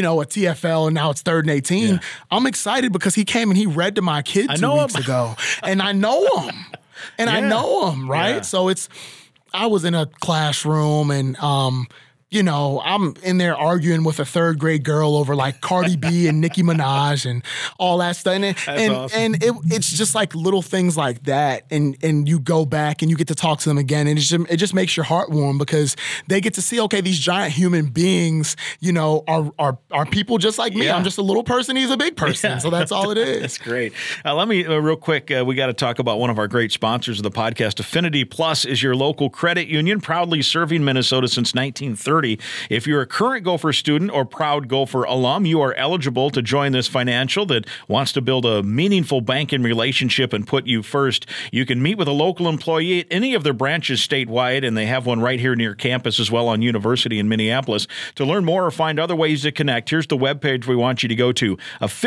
TFL and now it's 3rd and 18. Yeah. I'm excited because he came and he read to my kid 2 weeks ago, and I know him. And I know him, right? Yeah. So I was in a classroom and, I'm in there arguing with a 3rd grade girl over like Cardi B and Nicki Minaj and all that stuff. And it's just like little things like that. And you go back and you get to talk to them again. And it just makes your heart warm because they get to see, okay, these giant human beings, are people just like me. Yeah. I'm just a little person. He's a big person. Yeah. So that's all it is. That's great. Let me real quick, we got to talk about one of our great sponsors of the podcast. Affinity Plus is your local credit union, proudly serving Minnesota since 1930. If you're a current Gopher student or proud Gopher alum, you are eligible to join this financial that wants to build a meaningful banking relationship and put you first. You can meet with a local employee at any of their branches statewide, and they have one right here near campus as well on University in Minneapolis. To learn more or find other ways to connect, here's the webpage we want you to go to,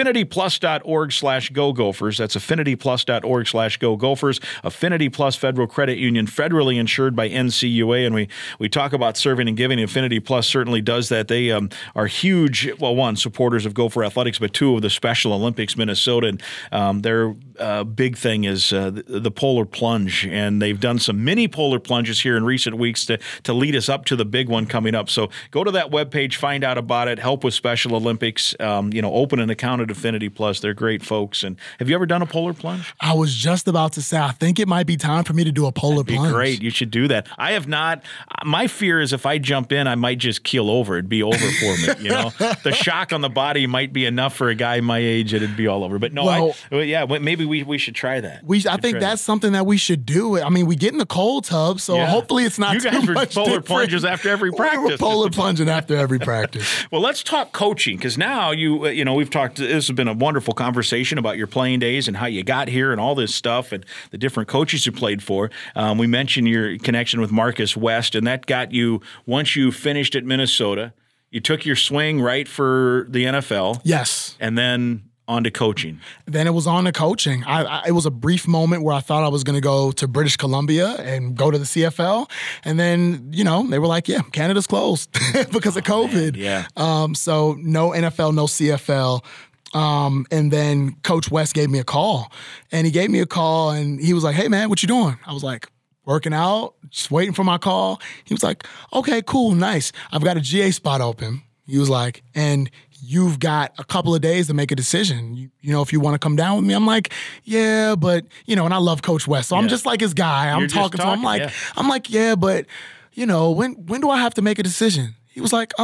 affinityplus.org/GoGophers. That's affinityplus.org/GoGophers. Affinity Plus Federal Credit Union, federally insured by NCUA, and we talk about serving and giving. Affinity Plus certainly does that. They are huge, one, supporters of Gopher Athletics, but two, of the Special Olympics Minnesota. And their big thing is the polar plunge. And they've done some mini polar plunges here in recent weeks to lead us up to the big one coming up. So go to that webpage, find out about it, help with Special Olympics, open an account at Affinity Plus. They're great folks. And have you ever done a polar plunge? I was just about to say, I think it might be time for me to do a polar plunge. Great. You should do that. I have not. My fear is if I jump in, then I might just keel over. It'd be over for me, you know. The shock on the body might be enough for a guy my age, and it'd be all over. But no, maybe we should try that. I think that's something that we should do. I mean, we get in the cold tub, so hopefully it's not too much. You guys were polar plungers after every practice. We were polar plunging after every practice. Well, let's talk coaching, because now we've talked. This has been a wonderful conversation about your playing days and how you got here and all this stuff and the different coaches you played for. We mentioned your connection with Marcus West, and that got you, once you finished at Minnesota, you took your swing right for the NFL. Yes. And then on to coaching. Then it was on to coaching. It was a brief moment where I thought I was going to go to British Columbia and go to the CFL. And then, they were like, yeah, Canada's closed because of COVID. Man, yeah. So no NFL, no CFL. And then Coach West gave me a call. And he gave me a call and he was like, hey, man, what you doing? I was like, working out, just waiting for my call. He was like, okay, cool, nice. I've got a GA spot open. He was like, and you've got a couple of days to make a decision. If you want to come down with me. I'm like, yeah, but, and I love Coach West. So I'm just like his guy. I'm talking to him. I'm like, yeah, but, when do I have to make a decision? He was like,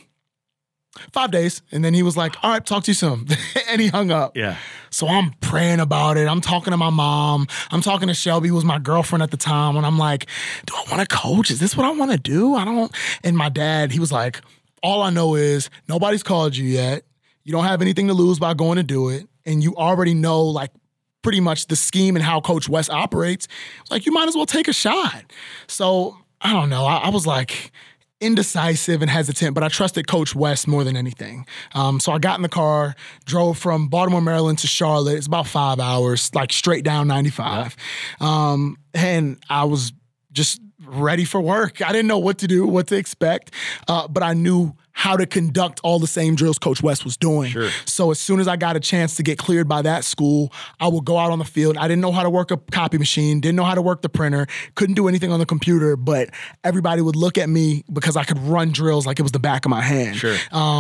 5 days. And then he was like, all right, talk to you soon. And he hung up. Yeah. So I'm praying about it. I'm talking to my mom. I'm talking to Shelby, who was my girlfriend at the time. And I'm like, do I want to coach? Is this what I want to do? And my dad, he was like, all I know is nobody's called you yet. You don't have anything to lose by going to do it. And you already know, like, pretty much the scheme and how Coach West operates. It's like, you might as well take a shot. So I don't know. I was like indecisive and hesitant, but I trusted Coach West more than anything. So I got in the car, drove from Baltimore, Maryland to Charlotte. It's about 5 hours, like straight down 95. Yeah. And I was just ready for work. I didn't know what to do, what to expect, but I knew how to conduct all the same drills Coach West was doing. Sure. So as soon as I got a chance to get cleared by that school, I would go out on the field. I didn't know how to work a copy machine, didn't know how to work the printer, couldn't do anything on the computer, but everybody would look at me because I could run drills like it was the back of my hand. Sure.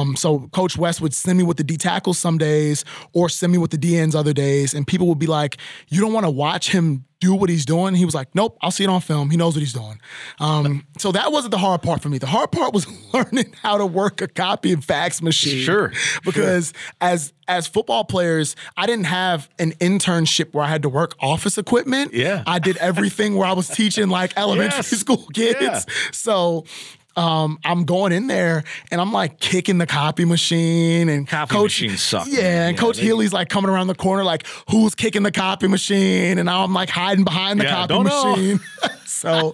So Coach West would send me with the D tackles some days or send me with the D ends other days, and people would be like, you don't want to watch him do what he's doing? He was like, nope, I'll see it on film. He knows what he's doing. So that wasn't the hard part for me. The hard part was learning how to work a copy and fax machine. Sure. Because as football players, I didn't have an internship where I had to work office equipment. Yeah. I did everything where I was teaching like elementary school kids. Yeah. So I'm going in there and I'm like kicking the copy machine and copy machines suck. Yeah, and Coach Healy's like coming around the corner like, who's kicking the copy machine? And now I'm like hiding behind the copy machine. So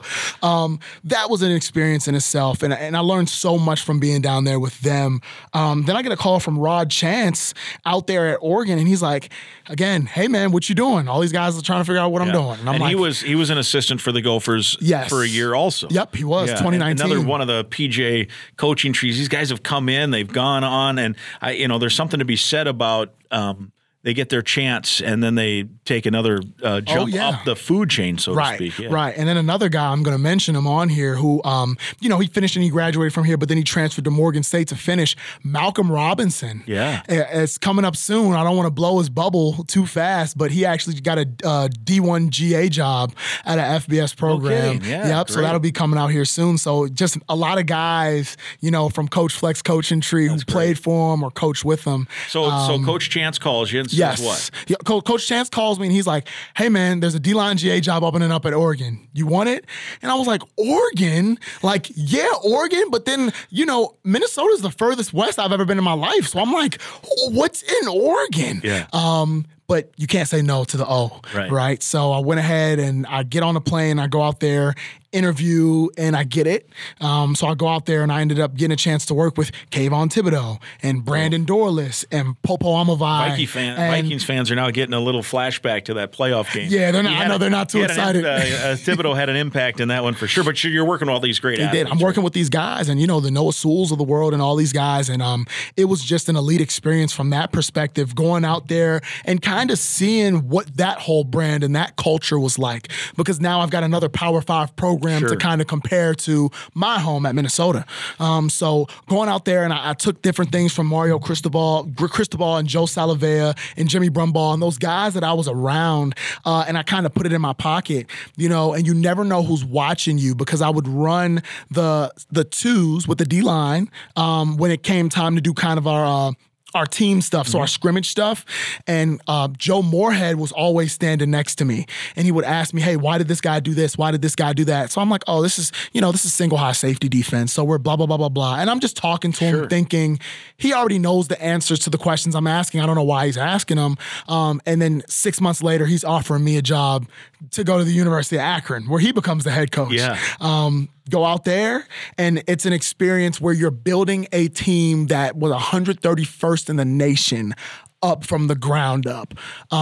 that was an experience in itself. And I learned so much from being down there with them. Then I get a call from Rod Chance out there at Oregon, and he's like, again, hey, man, what you doing? All these guys are trying to figure out what I'm doing. And I'm like, he was an assistant for the Gophers for a year also. Yep, he was, 2019. Another one of the PJ coaching trees. These guys have come in, they've gone on, and there's something to be said about they get their chance and then they take another jump up the food chain, so to speak. Yeah. Right. And then another guy, I'm going to mention him on here, who, he finished and he graduated from here, but then he transferred to Morgan State to finish. Malcolm Robinson. Yeah. It's coming up soon. I don't want to blow his bubble too fast, but he actually got a D1 GA job at an FBS program. Okay. Yeah, yep. Great. So that'll be coming out here soon. So just a lot of guys, from Coach Fleck's coaching tree who played for him or coached with him. So Coach Chance calls you and says what? Yeah, Coach Chance calls me and he's like, hey, man, there's a D-line GA job opening up at Oregon. You want it? And I was like, Oregon? Like, yeah, Oregon. But then, Minnesota's the furthest west I've ever been in my life. So I'm like, what's in Oregon? Yeah. But you can't say no to the O, right? So I went ahead and I get on the plane, I go out there, interview, and I get it. So I go out there and I ended up getting a chance to work with Kayvon Thibodeau and Brandon Dorless and Popo Amavai. Vikings fans are now getting a little flashback to that playoff game. Yeah, they're not. I know they're not too excited. Thibodeau had an impact in that one for sure, but you're working with all these great athletes. I'm working with these guys and, the Noah Sewells of the world and all these guys. And it was just an elite experience from that perspective, going out there and kind of seeing what that whole brand and that culture was like. Because now I've got another Power 5 program program to kind of compare to my home at Minnesota. So going out there, and I took different things from Mario Cristobal and Joe Salavea and Jimmy Brumbaugh and those guys that I was around, and I kind of put it in my pocket, and you never know who's watching you, because I would run the twos with the D-line when it came time to do kind of our team stuff, so our scrimmage stuff. And Joe Moorhead was always standing next to me, and he would ask me, hey, why did this guy do this? Why did this guy do that? So I'm like, oh, this is single high safety defense. So we're blah, blah, blah, blah, blah. And I'm just talking to him thinking he already knows the answers to the questions I'm asking. I don't know why he's asking them. And then 6 months later, he's offering me a job to go to the University of Akron, where he becomes the head coach. Yeah. Go out there, and it's an experience where you're building a team that was 131st in the nation up from the ground up.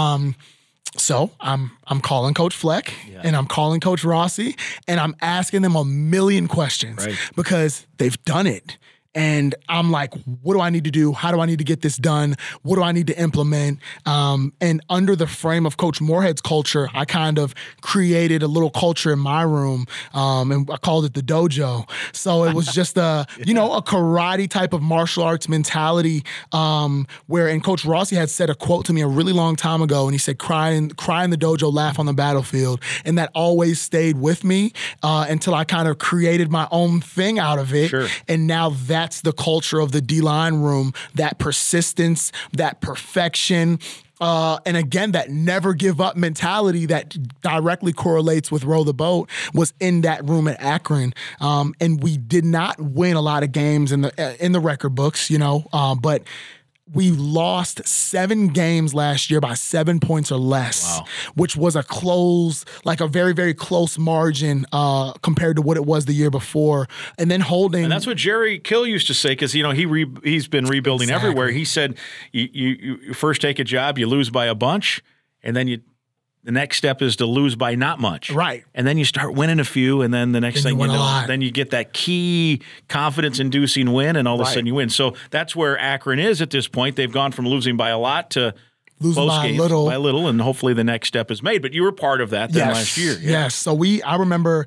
So I'm calling Coach Fleck, and I'm calling Coach Rossi, and I'm asking them a million questions because they've done it. And I'm like, what do I need to do? How do I need to get this done? What do I need to implement? And under the frame of Coach Moorhead's culture, I kind of created a little culture in my room, and I called it the dojo. So it was just a karate type of martial arts mentality, and Coach Rossi had said a quote to me a really long time ago, and he said, cry in the dojo, laugh on the battlefield. And that always stayed with me until I kind of created my own thing out of it. Sure. And now that's the culture of the D-line room, that persistence, that perfection, and again, that never give up mentality that directly correlates with row the boat was in that room at Akron. And we did not win a lot of games in the record books, but we lost 7 games last year by 7 points or less, which was a very, very close margin compared to what it was the year before. And then holding. And that's what Jerry Kill used to say, because, he's been rebuilding everywhere. He said, you first take a job, you lose by a bunch, and then the next step is to lose by not much. Right. And then you start winning a few, and then the next thing you know, then you get that key confidence-inducing win, and all of a sudden you win. So that's where Akron is at this point. They've gone from losing by a lot to losing by a little, and hopefully the next step is made. But you were part of that last year. Yeah. Yes. So I remember,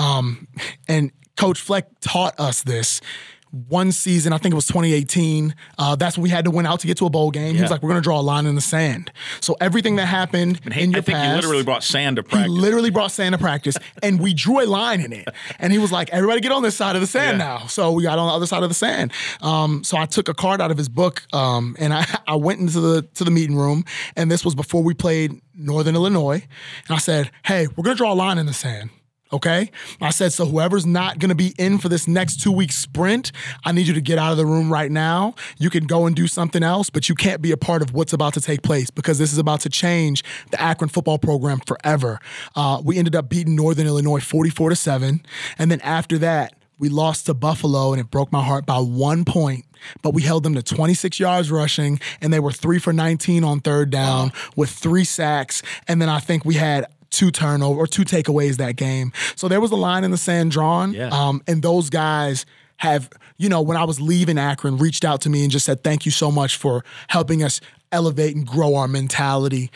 and Coach Fleck taught us this. One season, I think it was 2018, that's when we had to win out to get to a bowl game. He was like, we're going to draw a line in the sand. So everything that happened in your past. I think he literally brought sand to practice. He literally brought sand to practice, and we drew a line in it. And he was like, everybody get on this side of the sand now. So we got on the other side of the sand. So I took a card out of his book, and I went into the meeting room, and this was before we played Northern Illinois. And I said, hey, we're going to draw a line in the sand. Okay? I said, so whoever's not going to be in for this next 2-week sprint, I need you to get out of the room right now. You can go and do something else, but you can't be a part of what's about to take place, because this is about to change the Akron football program forever. We ended up beating Northern Illinois 44-7. And then after that, we lost to Buffalo, and it broke my heart by 1 point. But we held them to 26 yards rushing, and they were 3 for 19 on third down with 3 sacks. And then I think we had 2 takeaways that game. So there was a line in the sand drawn. Yeah. And those guys have, when I was leaving Akron, reached out to me and just said, thank you so much for helping us elevate and grow our mentality.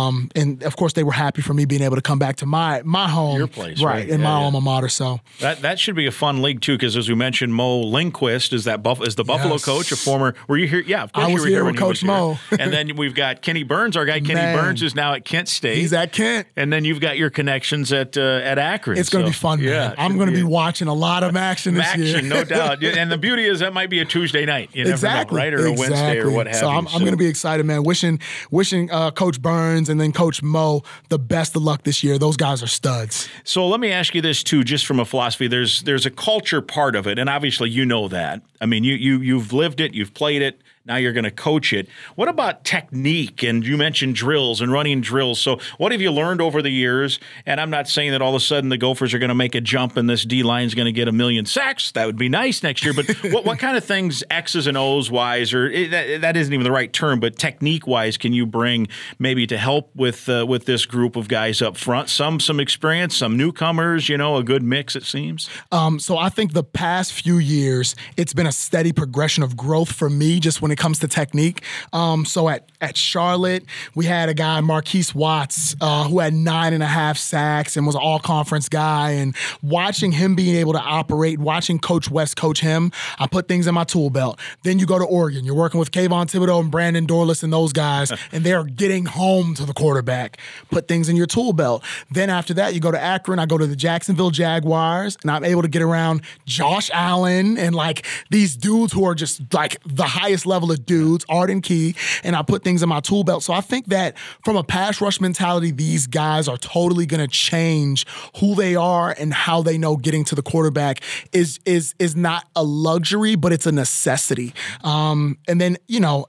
And of course, they were happy for me being able to come back to my home. Your place, right? In my alma mater. So that should be a fun league too, because as we mentioned, Mo Lindquist is the Buffalo coach, a former. Were you here? Yeah, of course I was you were here with Coach Mo. And then we've got Kenny Burns, our guy Kenny Burns, is now at Kent State. He's at Kent. And then you've got your connections at Akron. It's going to be fun, man. Yeah, I'm going to be watching a lot of action this year. No doubt. And the beauty is that might be a Tuesday night. You never know, right? Or a Wednesday or what have you. So I'm going to be excited, man. Wishing Coach Burns and then Coach Mo the best of luck this year. Those guys are studs. So let me ask you this too, just from a philosophy. There's a culture part of it, and obviously you know that. I mean, you've lived it, you've played it. Now you're going to coach it. What about technique? And you mentioned drills and running drills. So what have you learned over the years? And I'm not saying that all of a sudden the Gophers are going to make a jump and this D-line is going to get 1 million sacks. That would be nice next year. But what kind of things, X's and O's wise, or that isn't even the right term, but technique-wise, can you bring maybe to help with this group of guys up front? Some experience, some newcomers, a good mix, it seems. So I think the past few years, it's been a steady progression of growth for me just when it it comes to technique. So at Charlotte, we had a guy, Marquise Watts, who had 9.5 sacks and was an all-conference guy. And watching him being able to operate, watching Coach West coach him, I put things in my tool belt. Then you go to Oregon. You're working with Kayvon Thibodeau and Brandon Dorlus and those guys, and they're getting home to the quarterback. Put things in your tool belt. Then after that, you go to Akron. I go to the Jacksonville Jaguars, and I'm able to get around Josh Allen and like these dudes who are just like the highest level of dudes, Arden Key, and I put things in my tool belt. So I think that from a pass rush mentality, these guys are totally going to change who they are and how they know getting to the quarterback is not a luxury, but it's a necessity. And then,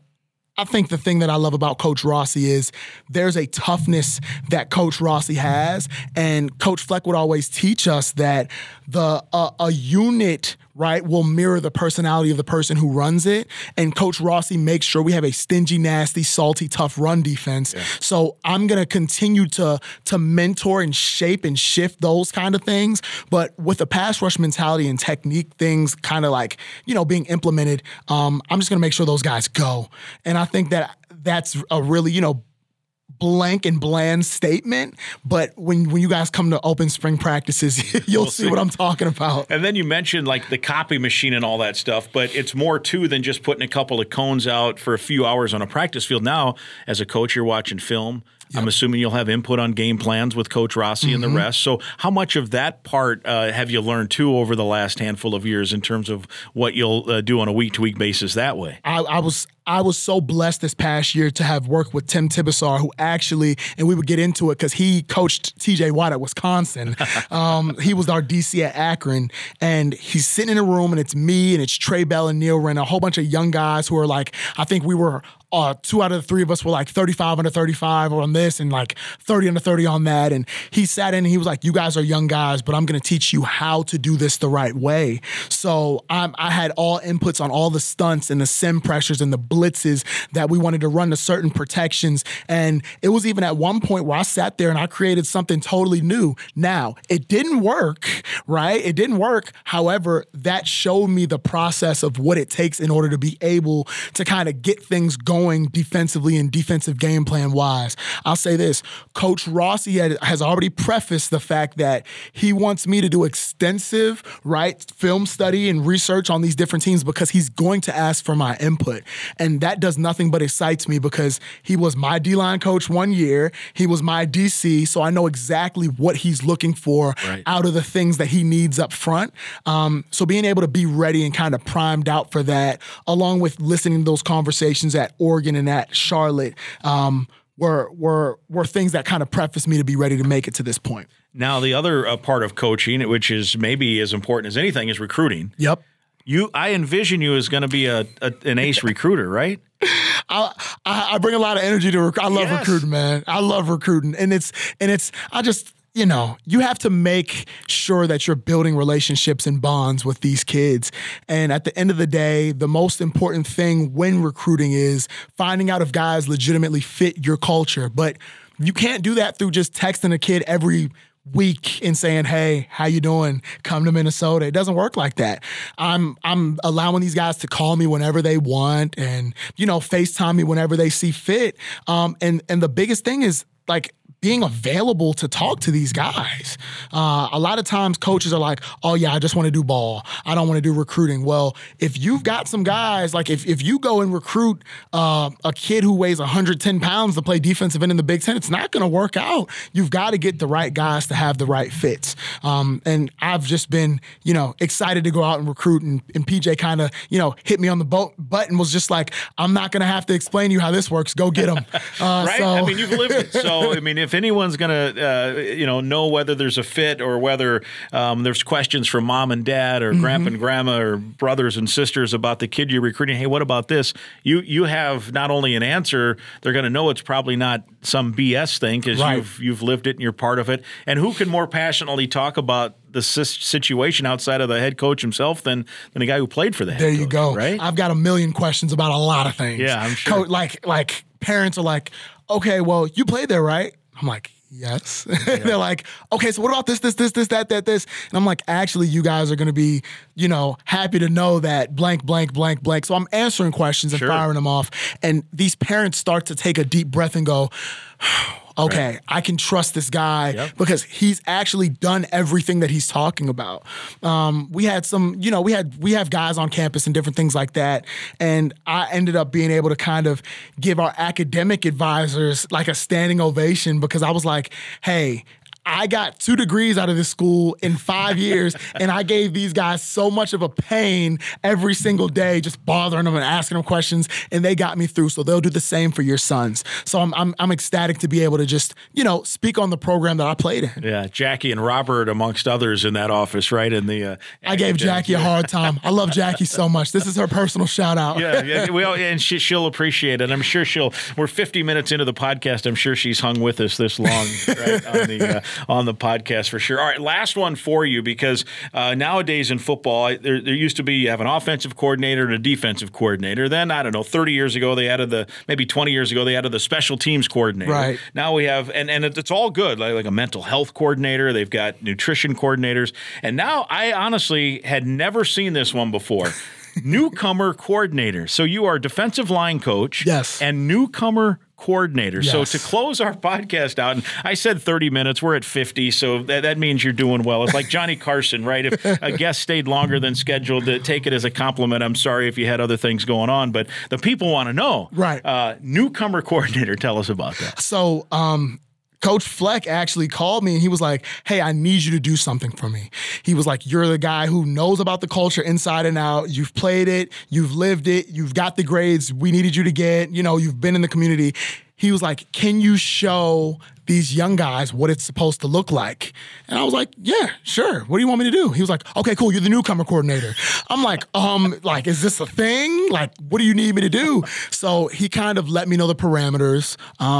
I think the thing that I love about Coach Rossi is there's a toughness that Coach Rossi has, and Coach Fleck would always teach us that a unit, right, will mirror the personality of the person who runs it, and Coach Rossi makes sure we have a stingy, nasty, salty, tough run defense. Yeah. So I'm going to continue to mentor and shape and shift those kind of things, but with a pass rush mentality and technique things kind of like, being implemented, I'm just going to make sure those guys go. And I think that that's a really, blank and bland statement, but when you guys come to open spring practices, you'll see what I'm talking about. And then you mentioned like the copy machine and all that stuff, but it's more too than just putting a couple of cones out for a few hours on a practice field. Now, as a coach, you're watching film. Yep. I'm assuming you'll have input on game plans with Coach Rossi and the rest. So how much of that part have you learned, too, over the last handful of years in terms of what you'll do on a week-to-week basis that way? I was so blessed this past year to have worked with Tim Tibesar, who actually, and we would get into it because he coached TJ Watt at Wisconsin. He was our DC at Akron, and he's sitting in a room, and it's me, and it's Trey Bell and Neil Wren, a whole bunch of young guys who are like, I think we were 2 out of the 3 of us were like 35 under 35 on this and like 30 under 30 on that. And he sat in and he was like, you guys are young guys, but I'm going to teach you how to do this the right way. So I had all inputs on all the stunts and the sim pressures and the blitzes that we wanted to run to certain protections. And it was even at one point where I sat there and I created something totally new. Now, it didn't work, right? It didn't work. However, that showed me the process of what it takes in order to be able to kind of get things going defensively and defensive game plan wise. I'll say this, Coach Rossi has already prefaced the fact that he wants me to do extensive, right, film study and research on these different teams because he's going to ask for my input. And that does nothing but excites me because he was my D-line coach 1 year. He was my DC, so I know exactly what he's looking for out of the things that he needs up front. So being able to be ready and kind of primed out for that, along with listening to those conversations at Oregon and at Charlotte, were things that kind of prefaced me to be ready to make it to this point. Now, the other part of coaching, which is maybe as important as anything, is recruiting. Yep. I envision you as going to be an ace recruiter, right? I bring a lot of energy to recruit. I love recruiting, man. I love recruiting, and I just. You have to make sure that you're building relationships and bonds with these kids. And at the end of the day, the most important thing when recruiting is finding out if guys legitimately fit your culture. But you can't do that through just texting a kid every week and saying, hey, how you doing? Come to Minnesota. It doesn't work like that. I'm allowing these guys to call me whenever they want and, FaceTime me whenever they see fit. And the biggest thing is like being available to talk to these guys. A lot of times coaches are like, oh yeah, I just want to do ball. I don't want to do recruiting. Well, if you've got some guys, like if you go and recruit a kid who weighs 110 pounds to play defensive end in the Big Ten, it's not going to work out. You've got to get the right guys to have the right fits. And I've just been, excited to go out and recruit. And PJ kind of, hit me on the button, was just like, I'm not going to have to explain to you how this works. Go get them. Right? So. I mean, you've lived it. So, I mean, if anyone's going to, know whether there's a fit or whether there's questions from mom and dad or grandpa and grandma or brothers and sisters about the kid you're recruiting, hey, what about this? You have not only an answer, they're going to know it's probably not some BS thing because you've lived it and you're part of it. And who can more passionately talk about the situation outside of the head coach himself than a guy who played for the head coach? There you go. Right? I've got a million questions about a lot of things. Yeah, I'm sure. Like parents are like, okay, well, you played there, right? I'm like, yes. They're like, okay, so what about this, that. And I'm like, actually, you guys are going to be, happy to know that blank. So I'm answering questions and firing them off. And these parents start to take a deep breath and go, okay, right. I can trust this guy because he's actually done everything that he's talking about. We had some, we have guys on campus and different things like that. And I ended up being able to kind of give our academic advisors like a standing ovation because I was like, hey, I got 2 degrees out of this school in 5 years, and I gave these guys so much of a pain every single day, just bothering them and asking them questions, and they got me through. So they'll do the same for your sons. So I'm ecstatic to be able to just speak on the program that I played in. Yeah, Jackie and Robert amongst others in that office, right? In the I gave Jackie a hard time. I love Jackie so much. This is her personal shout out. Yeah. Well, and she'll appreciate it. I'm sure we're 50 minutes into the podcast. I'm sure she's hung with us this long, right? On the podcast for sure. All right, last one for you because nowadays in football, there used to be you have an offensive coordinator and a defensive coordinator. Then, I don't know, 30 years ago, maybe 20 years ago, they added the special teams coordinator. Right. Now we have, and it's all good, like a mental health coordinator. They've got nutrition coordinators. And now I honestly had never seen this one before. Newcomer coordinator. So you are defensive line coach and newcomer coordinator. Yes. So to close our podcast out, and I said 30 minutes, we're at 50, so that means you're doing well. It's like Johnny Carson, right? If a guest stayed longer than scheduled, to take it as a compliment. I'm sorry if you had other things going on, but the people want to know. Right. Newcomer coordinator, tell us about that. So, Coach Fleck actually called me and he was like, hey, I need you to do something for me. He was like, you're the guy who knows about the culture inside and out. You've played it. You've lived it. You've got the grades we needed you to get. You've been in the community. He was like, can you show these young guys what it's supposed to look like? And I was like, yeah, sure. What do you want me to do? He was like, okay, cool. You're the newcomer coordinator. I'm like, is this a thing? Like, what do you need me to do? So he kind of let me know the parameters.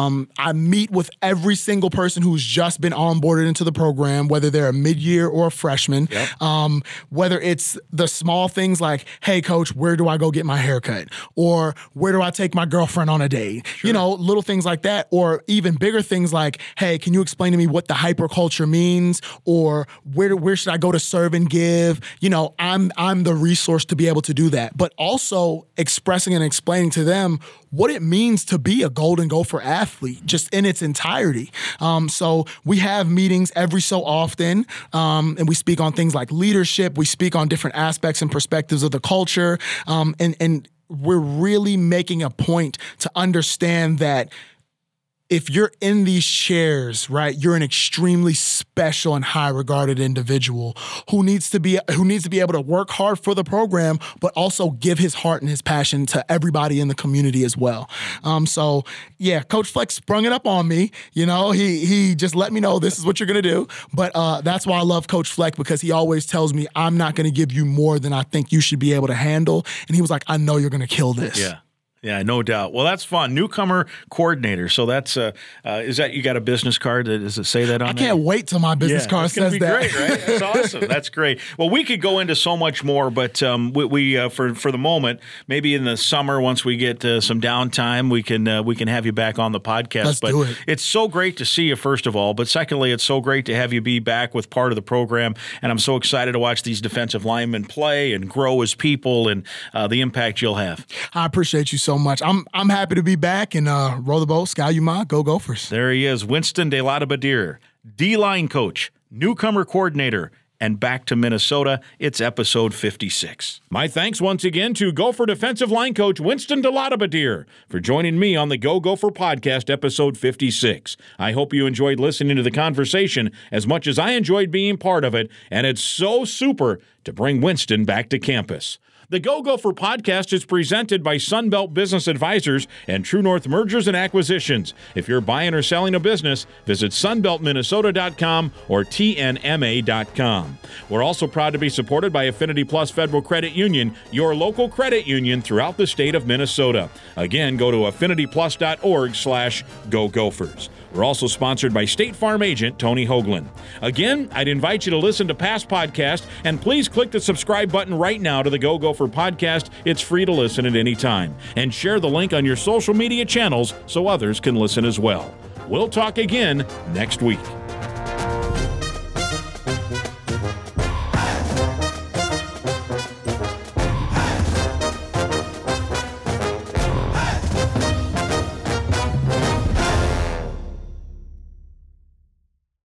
I meet with every single person who's just been onboarded into the program, whether they're a mid-year or a freshman. Yep. Whether it's the small things like, hey, coach, where do I go get my haircut? Or where do I take my girlfriend on a date? Sure. Little things like that. Or even bigger things like, hey, can you explain to me what the hyperculture means? Or where should I go to serve and give? I'm the resource to be able to do that. But also expressing and explaining to them what it means to be a Golden Gopher athlete, just in its entirety. So we have meetings every so often, and we speak on things like leadership. We speak on different aspects and perspectives of the culture, and we're really making a point to understand that if you're in these chairs, right, you're an extremely special and high-regarded individual who needs to be able to work hard for the program, but also give his heart and his passion to everybody in the community as well. So yeah, Coach Fleck sprung it up on me. He just let me know this is what you're gonna do. But that's why I love Coach Fleck, because he always tells me I'm not gonna give you more than I think you should be able to handle. And he was like, I know you're gonna kill this. Yeah, no doubt. Well, that's fun. Newcomer coordinator. So that's is that you got a business card? Does it say that on there? I can't wait till my business card says that. Great, right? That's awesome. That's great. Well, we could go into so much more, but we for the moment, maybe in the summer once we get some downtime, we can have you back on the podcast. Let's do it. It's so great to see you, first of all, but secondly, it's so great to have you be back with part of the program, and I'm so excited to watch these defensive linemen play and grow as people and the impact you'll have. I appreciate you so much. I'm happy to be back and roll the boat, Sky Yuma, go Gophers. There he is, Winston De Latta Badir, D-line coach, newcomer coordinator, and back to Minnesota. It's episode 56. My thanks once again to Gopher defensive line coach Winston De Latta Badir for joining me on the Go Gopher podcast, episode 56. I hope you enjoyed listening to the conversation as much as I enjoyed being part of it, and it's so super to bring Winston back to campus. The Go Gopher podcast is presented by Sunbelt Business Advisors and True North Mergers and Acquisitions. If you're buying or selling a business, visit sunbeltminnesota.com or tnma.com. We're also proud to be supported by Affinity Plus Federal Credit Union, your local credit union throughout the state of Minnesota. Again, go to affinityplus.org/Go Gophers. We're also sponsored by State Farm agent Tony Hoagland. Again, I'd invite you to listen to past podcasts, and please click the subscribe button right now to the Go Gopher podcast. It's free to listen at any time. And share the link on your social media channels so others can listen as well. We'll talk again next week.